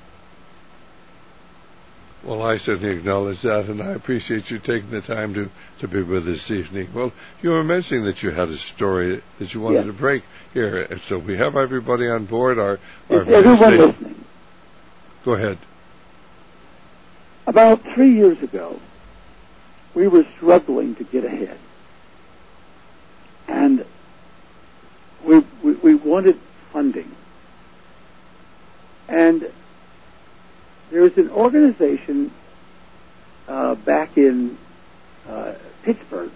Speaker 1: Well, I certainly acknowledge that, and I appreciate you taking the time to be with us this evening. Well, you were mentioning that you had a story that you wanted to break here, and so we have everybody on board. Our
Speaker 4: everyone listening.
Speaker 1: Go ahead.
Speaker 4: About 3 years ago, we were struggling to get ahead. And we wanted funding. And there's an organization back in Pittsburgh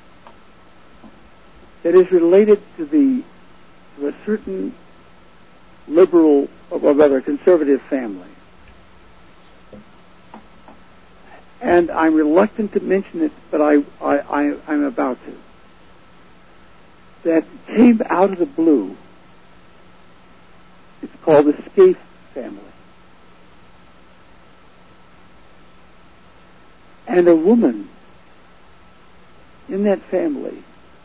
Speaker 4: that is related to a certain liberal, or rather conservative family. And I'm reluctant to mention it, but I'm about to. That came out of the blue. It's called the Scaife family. And a woman in that family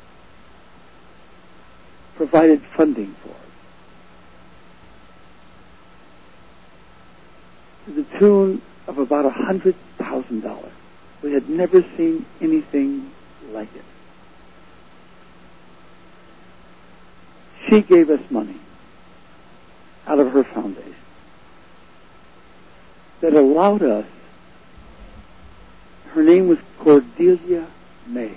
Speaker 4: provided funding for it to the tune of about $100,000. We had never seen anything like it. She gave us money out of her foundation that allowed us. Her name was Cordelia May.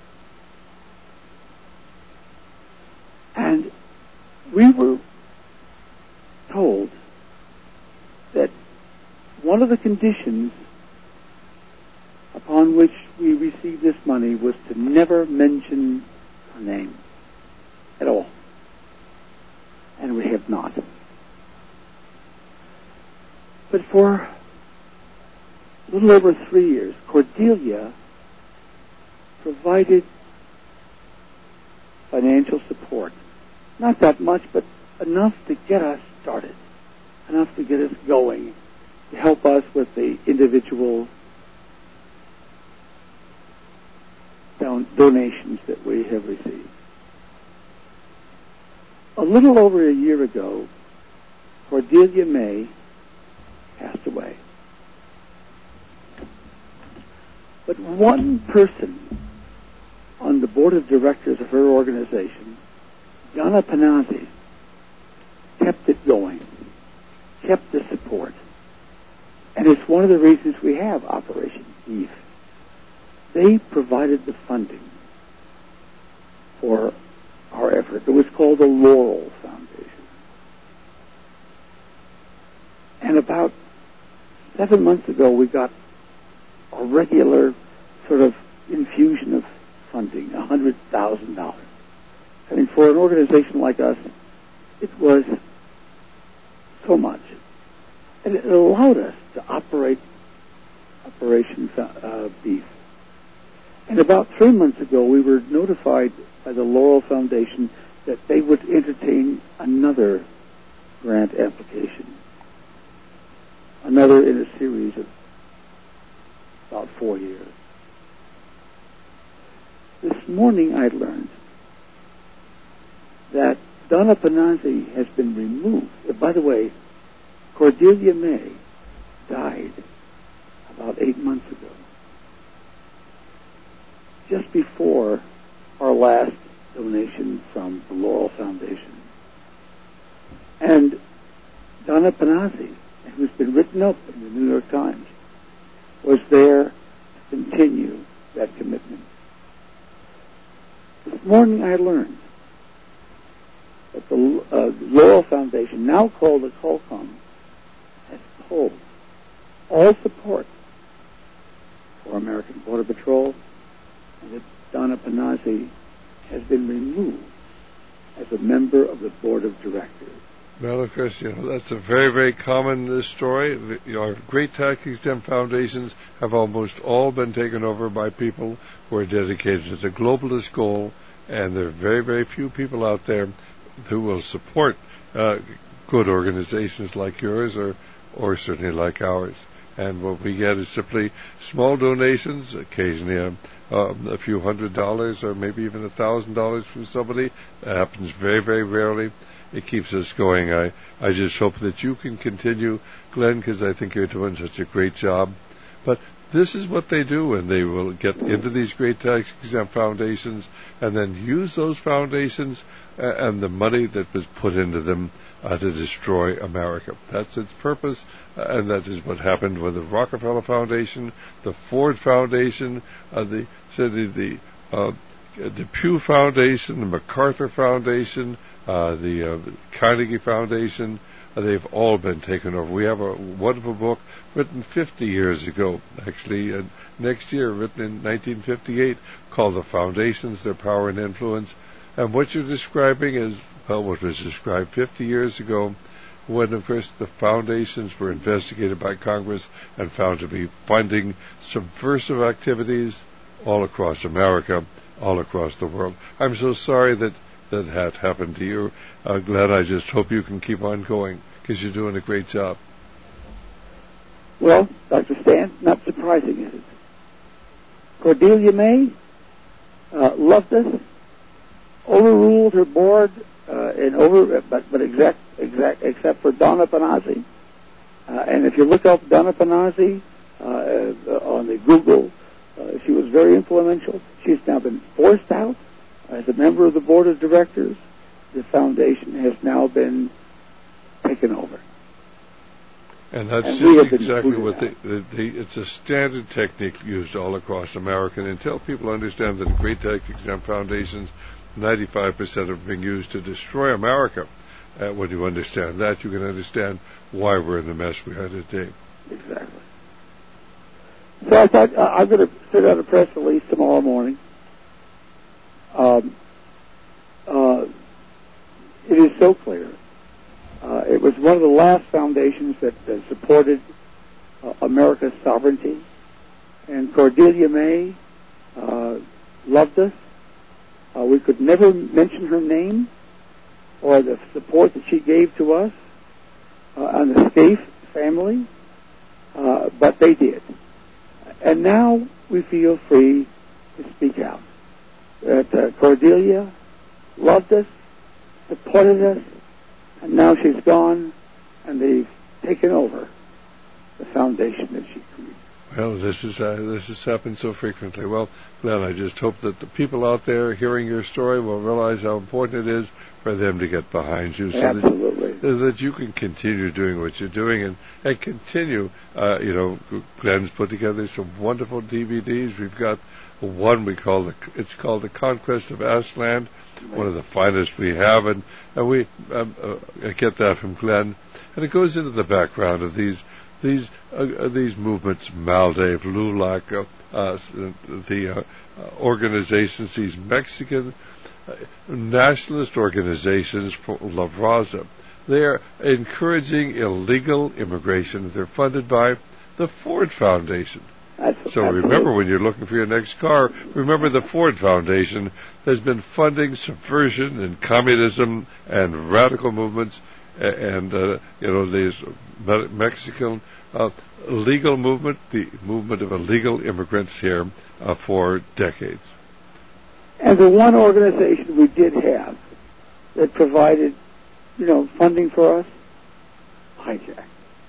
Speaker 4: And we were told that one of the conditions upon which we received this money was to never mention her name at all. And we have not. But for a little over 3 years, Cordelia provided financial support. Not that much, but enough to get us started, enough to get us going, to help us with the individual donations that we have received. A little over a year ago, Cordelia May passed away. But one person on the board of directors of her organization, Donna Panazzi, kept it going, kept the support. And it's one of the reasons we have Operation Eve. They provided the funding for our effort. It was called the Laurel Foundation. And about 7 months ago, we got a regular sort of infusion of funding, $100,000. I mean, for an organization like us, it was so much. And it allowed us to operate Operation Beef. And about 3 months ago, we were notified by the Laurel Foundation that they would entertain another grant application. Another in a series of about 4 years. This morning I learned that Donna Panazzi has been removed. By the way, Cordelia May died about 8 months ago, just before our last donation from the Laurel Foundation. And Donna Panazzi, who's been written up in the New York Times, was there to continue that commitment. This morning I learned that the Laurel Foundation, now called the COLCOM, has pulled all support for American Border Patrol, and that Donna Panazzi has been removed as a member of the board of directors.
Speaker 1: Well, of course, that's a very, very common story. Our great tax exempt foundations have almost all been taken over by people who are dedicated to the globalist goal, and there are very, very few people out there support good organizations like yours or certainly like ours. And what we get is simply small donations, occasionally a few $100 or maybe even $1,000 from somebody. That happens very, very rarely. It keeps us going. I just hope that you can continue, Glenn, because I think you're doing such a great job. But this is what they do, and they will get into these great tax-exempt foundations and then use those foundations and the money that was put into them to destroy America. That's its purpose, and that is what happened with the Rockefeller Foundation, the Ford Foundation, the Pew Foundation, the MacArthur Foundation, the Carnegie Foundation. They've all been taken over. We have a wonderful book written 50 years ago, actually, next year, written in 1958, called The Foundations, Their Power and Influence. And what you're describing is, well, what was described 50 years ago, when, of course, the foundations were investigated by Congress and found to be funding subversive activities all across America, all across the world. I'm so sorry that had happened to you. Glenn, I just hope you can keep on going, because you're doing a great job.
Speaker 4: Well, Dr. Stan, not surprising, is it? Cordelia May loved us, overruled her board, except for Donna Panazzi. And if you look up Donna Panazzi on the Google, she was very influential. She's now been forced out as a member of the board of directors. The foundation has now been taken over.
Speaker 1: And that's exactly what it's a standard technique used all across America. And until people understand that great tax-exempt foundations, 95% of them being used to destroy America, when you understand that, you can understand why we're in the mess we are today.
Speaker 4: Exactly. So I thought I'm going to send out a press release tomorrow morning. It is so clear. It was one of the last foundations that supported America's sovereignty. And Cordelia May loved us. We could never mention her name or the support that she gave to us and the Scaife family, but they did. And now we feel free to speak out. Cordelia loved us, supported us, and now she's gone, and they've taken over the foundation that she created.
Speaker 1: Well, this has happened so frequently. Well, Glenn, I just hope that the people out there hearing your story will realize how important it is for them to get behind you, so that you can continue doing what you're doing and continue. Glenn's put together some wonderful DVDs. We've got one it's called The Conquest of Aslan, one of the finest we have, and we get that from Glenn, and it goes into the background of these movements, Maldev, LULAC, the organizations, these Mexican nationalist organizations, La Raza. They are encouraging illegal immigration. They're funded by the Ford Foundation. So remember, when you're looking for your next car, remember the Ford Foundation has been funding subversion and communism and radical movements and these Mexican legal movement, the movement of illegal immigrants here for decades.
Speaker 4: And the one organization we did have that provided, funding for us, Hijack.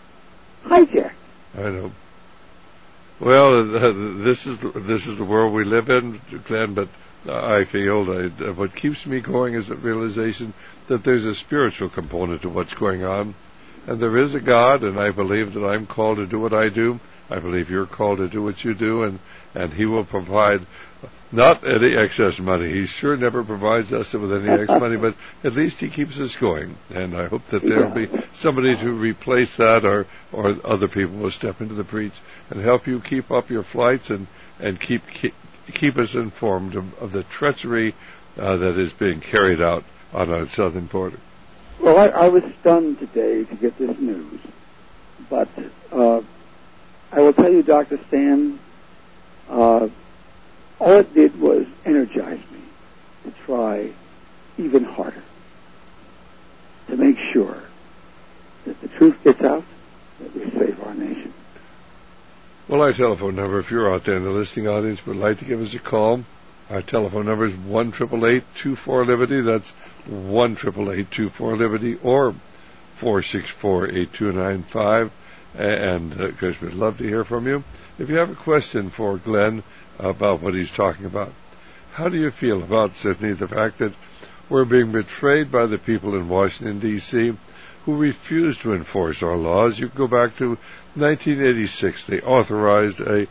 Speaker 1: I know. Well, this is the world we live in, Glenn. But I feel that what keeps me going is the realization that there's a spiritual component to what's going on, and there is a God, and I believe that I'm called to do what I do. I believe you're called to do what you do, and He will provide not any excess money. He sure never provides us with any excess money, but at least He keeps us going. And I hope that there will be somebody to replace that, or other people will step into the breach and help you keep up your flights and keep us informed of the treachery that is being carried out on our southern border.
Speaker 4: Well, I was stunned today to get this news, but I will tell you, Dr. Stan, all it did was energize me to try even harder.
Speaker 1: our telephone number. If you're out there in the listening audience would like to give us a call, our telephone number is 1-888-24-LIBERTY. That's 1-888-24-LIBERTY or 464-8295. And, of course, we'd love to hear from you. If you have a question for Glenn about what he's talking about, how do you feel about, certainly, the fact that we're being betrayed by the people in Washington, D.C., who refuse to enforce our laws? You can go back to 1986. They authorized a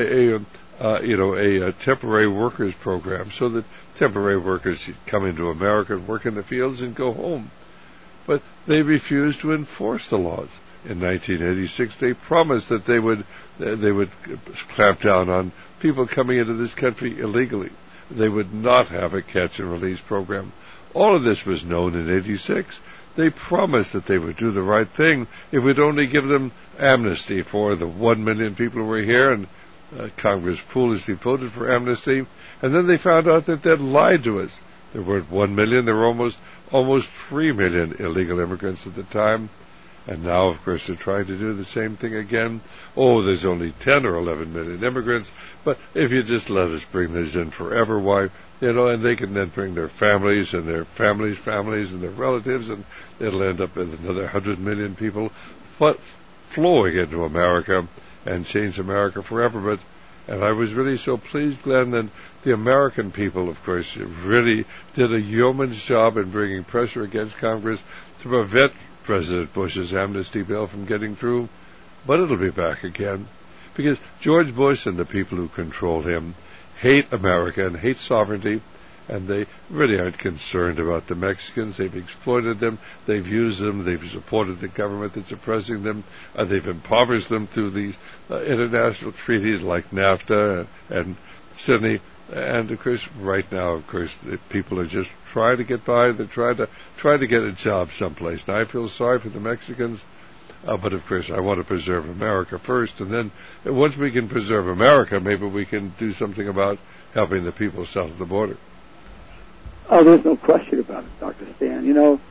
Speaker 1: temporary workers program so that temporary workers could come into America and work in the fields and go home. But they refused to enforce the laws. In 1986, they promised that they would clamp down on people coming into this country illegally. They would not have a catch and release program. All of this was known in 86. They promised that they would do the right thing if we'd only give them amnesty for the 1 million people who were here, and Congress foolishly voted for amnesty. And then they found out that they'd lied to us. There weren't 1 million, there were almost 3 million illegal immigrants at the time. And now, of course, they're trying to do the same thing again. Oh, there's only 10 or 11 million immigrants, but if you just let us bring these in forever, why, and they can then bring their families and their families' families and their relatives, and it'll end up with another 100 million people flowing into America and change America forever. And I was really so pleased, Glenn, that the American people, of course, really did a yeoman's job in bringing pressure against Congress to prevent President Bush's amnesty bill from getting through. But it'll be back again, because George Bush and the people who control him hate America and hate sovereignty, and they really aren't concerned about the Mexicans. They've exploited them, they've used them, they've supported the government that's oppressing them, they've impoverished them through these international treaties like NAFTA and Sydney. And, of course, right now, of course, people are just trying to get by. They're trying to get a job someplace. Now, I feel sorry for the Mexicans, but, of course, I want to preserve America first. And then once we can preserve America, maybe we can do something about helping the people south of the border.
Speaker 4: Oh, there's no question about it, Dr. Stan.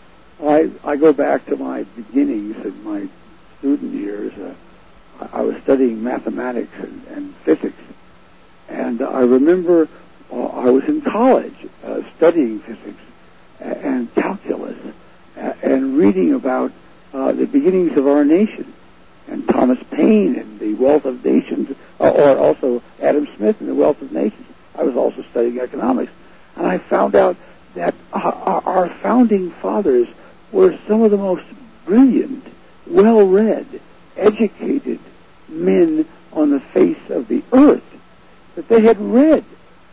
Speaker 4: I go back to my beginnings in my student years. I was studying mathematics and physics. And I remember I was in college studying physics and calculus and reading about the beginnings of our nation, and Thomas Paine and the Wealth of Nations, or also Adam Smith and the Wealth of Nations. I was also studying economics. And I found out that our founding fathers were some of the most brilliant, well-read, educated men on the face of the earth. That they had read,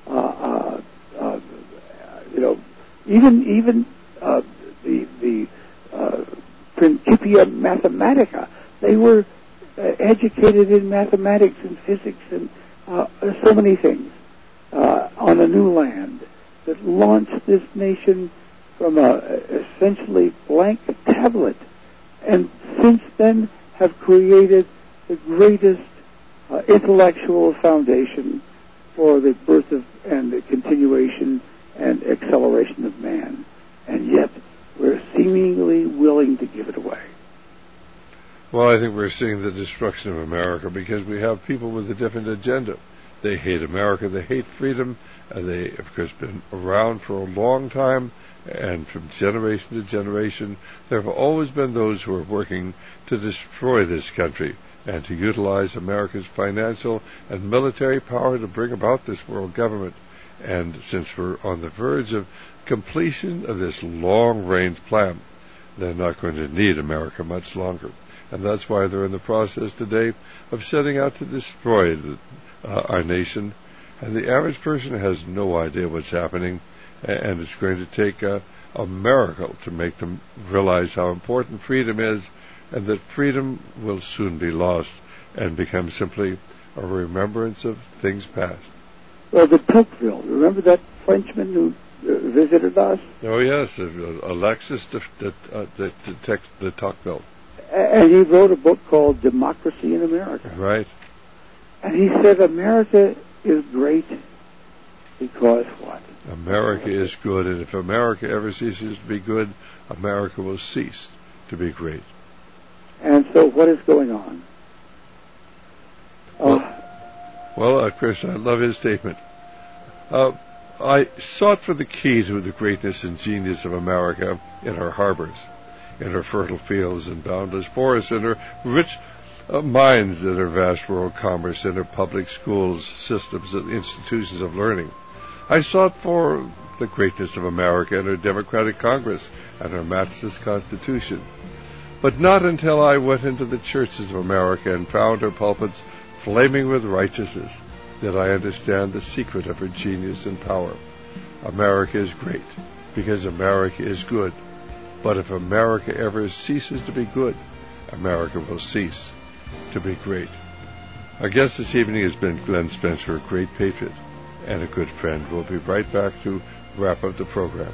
Speaker 4: even the Principia Mathematica. They were educated in mathematics and physics and so many things on a new land that launched this nation from a essentially blank tablet, and since then have created the greatest intellectual foundation for the birth of and the continuation and acceleration of man. And yet we're seemingly willing to give it away.
Speaker 1: Well, I think we're seeing the destruction of America because we have people with a different agenda. They hate America, they hate freedom, and they, of course, been around for a long time, and from generation to generation, there have always been those who are working to destroy this country and to utilize America's financial and military power to bring about this world government. And since we're on the verge of completion of this long-range plan, they're not going to need America much longer. And that's why they're in the process today of setting out to destroy our nation. And the average person has no idea what's happening, and it's going to take a miracle to make them realize how important freedom is, and that freedom will soon be lost and become simply a remembrance of things past.
Speaker 4: Well, the Tocqueville, remember that Frenchman who visited us?
Speaker 1: Oh, yes, Alexis de Tocqueville.
Speaker 4: And he wrote a book called Democracy in America.
Speaker 1: Right.
Speaker 4: And he said America is great because what?
Speaker 1: America is good, and if America ever ceases to be good, America will cease to be great.
Speaker 4: And so what is going on?
Speaker 1: Well, Well, Chris, I love his statement. I sought for the key to the greatness and genius of America in her harbors, in her fertile fields and boundless forests, in her rich mines, in her vast world commerce, in her public schools, systems, and institutions of learning. I sought for the greatness of America in her democratic Congress and her matchless Constitution. But not until I went into the churches of America and found her pulpits flaming with righteousness did I understand the secret of her genius and power. America is great because America is good. But if America ever ceases to be good, America will cease to be great. Our guest this evening has been Glenn Spencer, a great patriot and a good friend. We'll be right back to wrap up the program.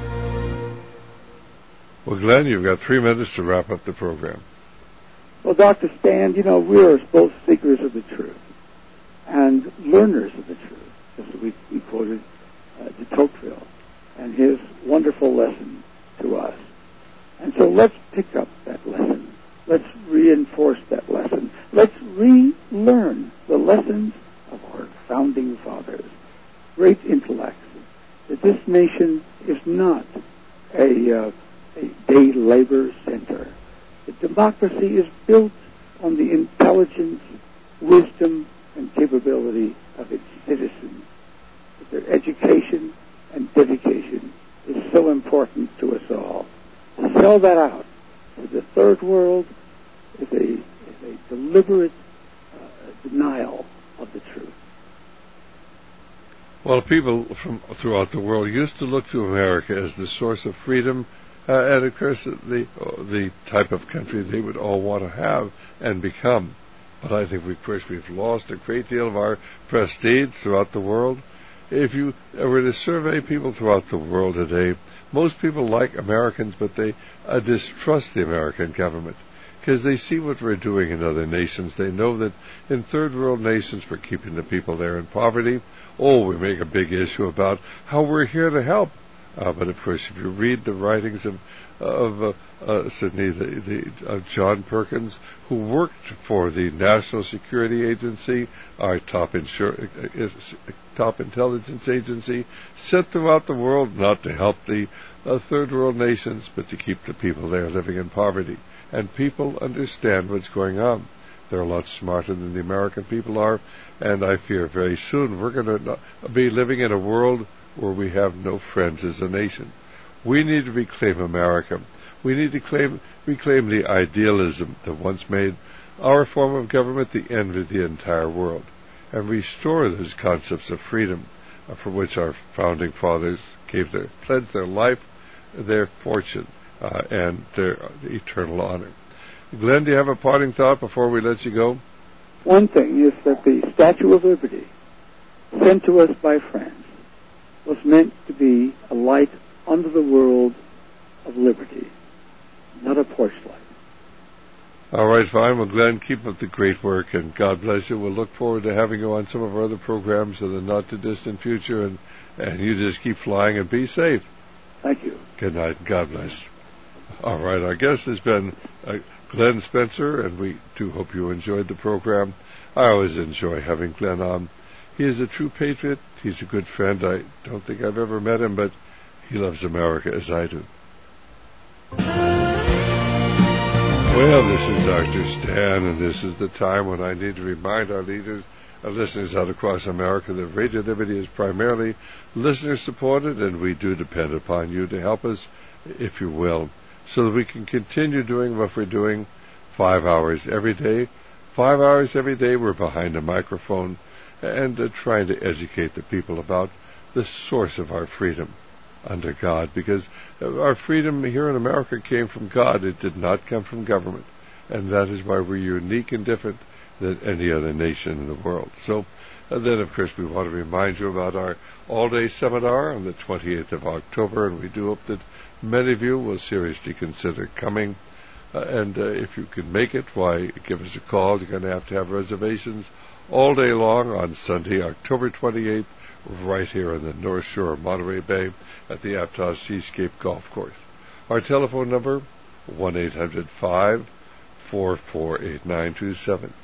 Speaker 1: Well, Glenn, you've got 3 minutes to wrap up the program.
Speaker 4: Well, Dr. Stan, we are both seekers of the truth and learners of the truth. Just as we quoted de Tocqueville and his wonderful lesson to us. And so let's pick up that lesson. Let's reinforce that lesson. Let's relearn the lessons of our founding fathers, great intellects, that this nation is not a day labor center. That democracy is built on the intelligence, wisdom, and capability of its citizens. That their education and dedication is so important to us all. To sell that out to the third world is a deliberate denial of the truth.
Speaker 1: Well, people from throughout the world used to look to America as the source of freedom and, of course, the type of country they would all want to have and become. But I think, we've lost a great deal of our prestige throughout the world. If you were to survey people throughout the world today, most people like Americans, but they distrust the American government because they see what we're doing in other nations. They know that in third world nations we're keeping the people there in poverty. We make a big issue about how we're here to help. But of course, if you read the writings of John Perkins, who worked for the National Security Agency, our top intelligence agency, sent throughout the world not to help the third world nations, but to keep the people there living in poverty. And people understand what's going on. They're a lot smarter than the American people are, and I fear very soon we're going to be living in a world where we have no friends as a nation. We need to reclaim America. We need to reclaim the idealism that once made our form of government the envy of the entire world, and restore those concepts of freedom for which our founding fathers pledged their life, their fortune, and their eternal honor. Glenn, do you have a parting thought before we let you go?
Speaker 4: One thing is that the Statue of Liberty, sent to us by friends, was meant to be a light unto the world of liberty, not a porch light.
Speaker 1: All right, fine. Well, Glenn, keep up the great work, and God bless you. We'll look forward to having you on some of our other programs in the not-too-distant future, and you just keep flying and be safe.
Speaker 4: Thank you.
Speaker 1: Good night, and God bless. All right, our guest has been Glenn Spencer, and we do hope you enjoyed the program. I always enjoy having Glenn on. He is a true patriot. He's a good friend. I don't think I've ever met him, but he loves America as I do. Well, this is Dr. Stan, and this is the time when I need to remind our listeners out across America that Radio Liberty is primarily listener-supported, and we do depend upon you to help us, if you will, so that we can continue doing what we're doing 5 hours every day. 5 hours every day we're behind a microphone and trying to educate the people about the source of our freedom under God, because our freedom here in America came from God. It did not come from government, and that is why we're unique and different than any other nation in the world. So then, of course, we want to remind you about our all-day seminar on the 28th of October, and we do hope that many of you will seriously consider coming. And if you can make it, why, give us a call. You're going to have reservations all day long on Sunday, October 28th, right here on the North Shore of Monterey Bay at the Aptos Seascape Golf Course. Our telephone number, 1-800-544-8927.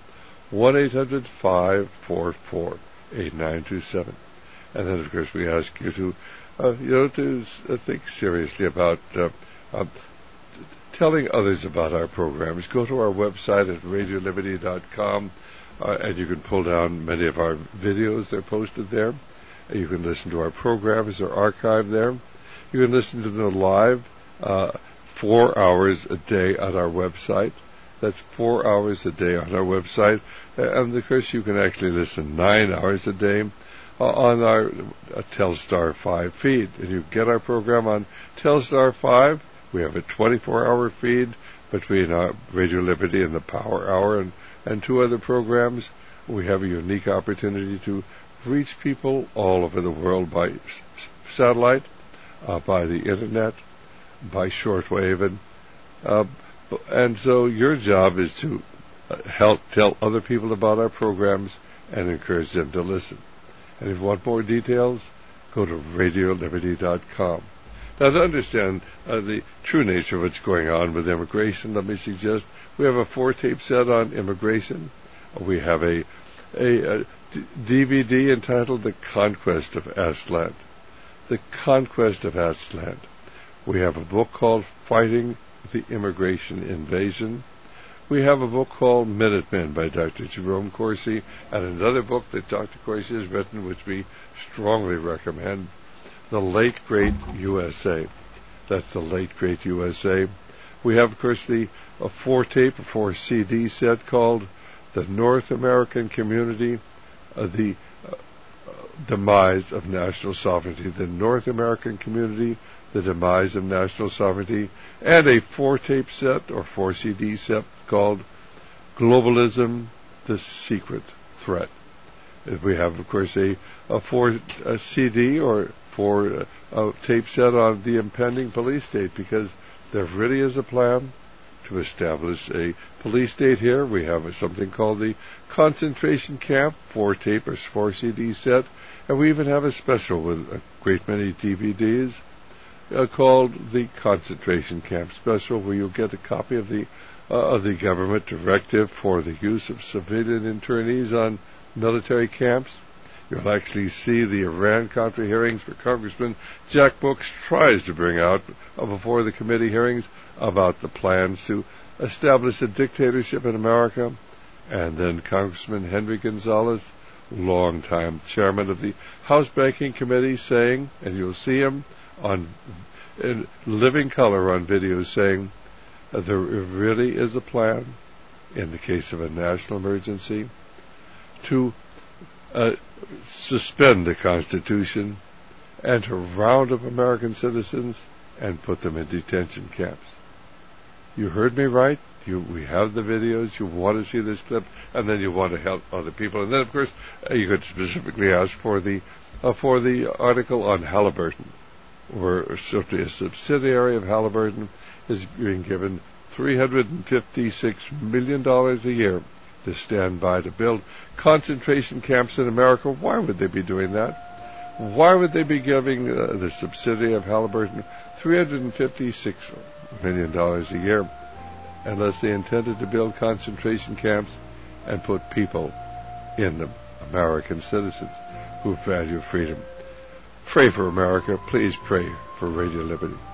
Speaker 1: 1-800-544-8927. And then, of course, we ask you to, think seriously about telling others about our programs. Go to our website at radioliberty.com, and you can pull down many of our videos. They're posted there. You can listen to our programs. They're archived there. You can listen to them live 4 hours a day on our website. That's 4 hours a day on our website. And, of course, you can actually listen 9 hours a day on our Telstar 5 feed. And you get our program on Telstar 5. We have a 24-hour feed between Radio Liberty and the Power Hour and two other programs. We have a unique opportunity to reach people all over the world by satellite, by the Internet, by shortwave. And so your job is to help tell other people about our programs and encourage them to listen. And if you want more details, go to radioliberty.com. Now, to understand the true nature of what's going on with immigration, let me suggest we have a 4-tape set on immigration. We have a DVD entitled The Conquest of Aztlan. The Conquest of Aztlan. We have a book called Fighting the Immigration Invasion. We have a book called Minutemen by Dr. Jerome Corsi, and another book that Dr. Corsi has written, which we strongly recommend, The Late Great USA. That's The Late Great USA. We have, of course, a 4-tape, a 4-CD set called The North American Community, The Demise of National Sovereignty. The North American Community, The Demise of National Sovereignty, and a 4-tape set or 4-CD set called Globalism, The Secret Threat. We have, of course, a 4-CD or 4-tape set on the impending police state, because there really is a plan to establish a police state here. We have something called the concentration camp, 4-tape or 4-CD set, and we even have a special with a great many DVDs called the Concentration Camp Special, where you'll get a copy of the government directive for the use of civilian internees on military camps. You'll actually see the Iran-Contra hearings where Congressman Jack Books tries to bring out before the committee hearings about the plans to establish a dictatorship in America. And then Congressman Henry Gonzalez, longtime chairman of the House Banking Committee, saying, and you'll see him in living color on video, saying that there really is a plan, in the case of a national emergency, to suspend the Constitution and to round up American citizens and put them in detention camps. You heard me right. We have the videos. You want to see this clip, and then you want to help other people. And then, of course, you could specifically ask for the article on Halliburton, where certainly a subsidiary of Halliburton is being given $356 million a year to stand by to build concentration camps in America. Why would they be doing that? Why would they be giving the subsidiary of Halliburton $356 million a year unless they intended to build concentration camps and put people in them, American citizens who value freedom? Pray for America. Please pray for Radio Liberty.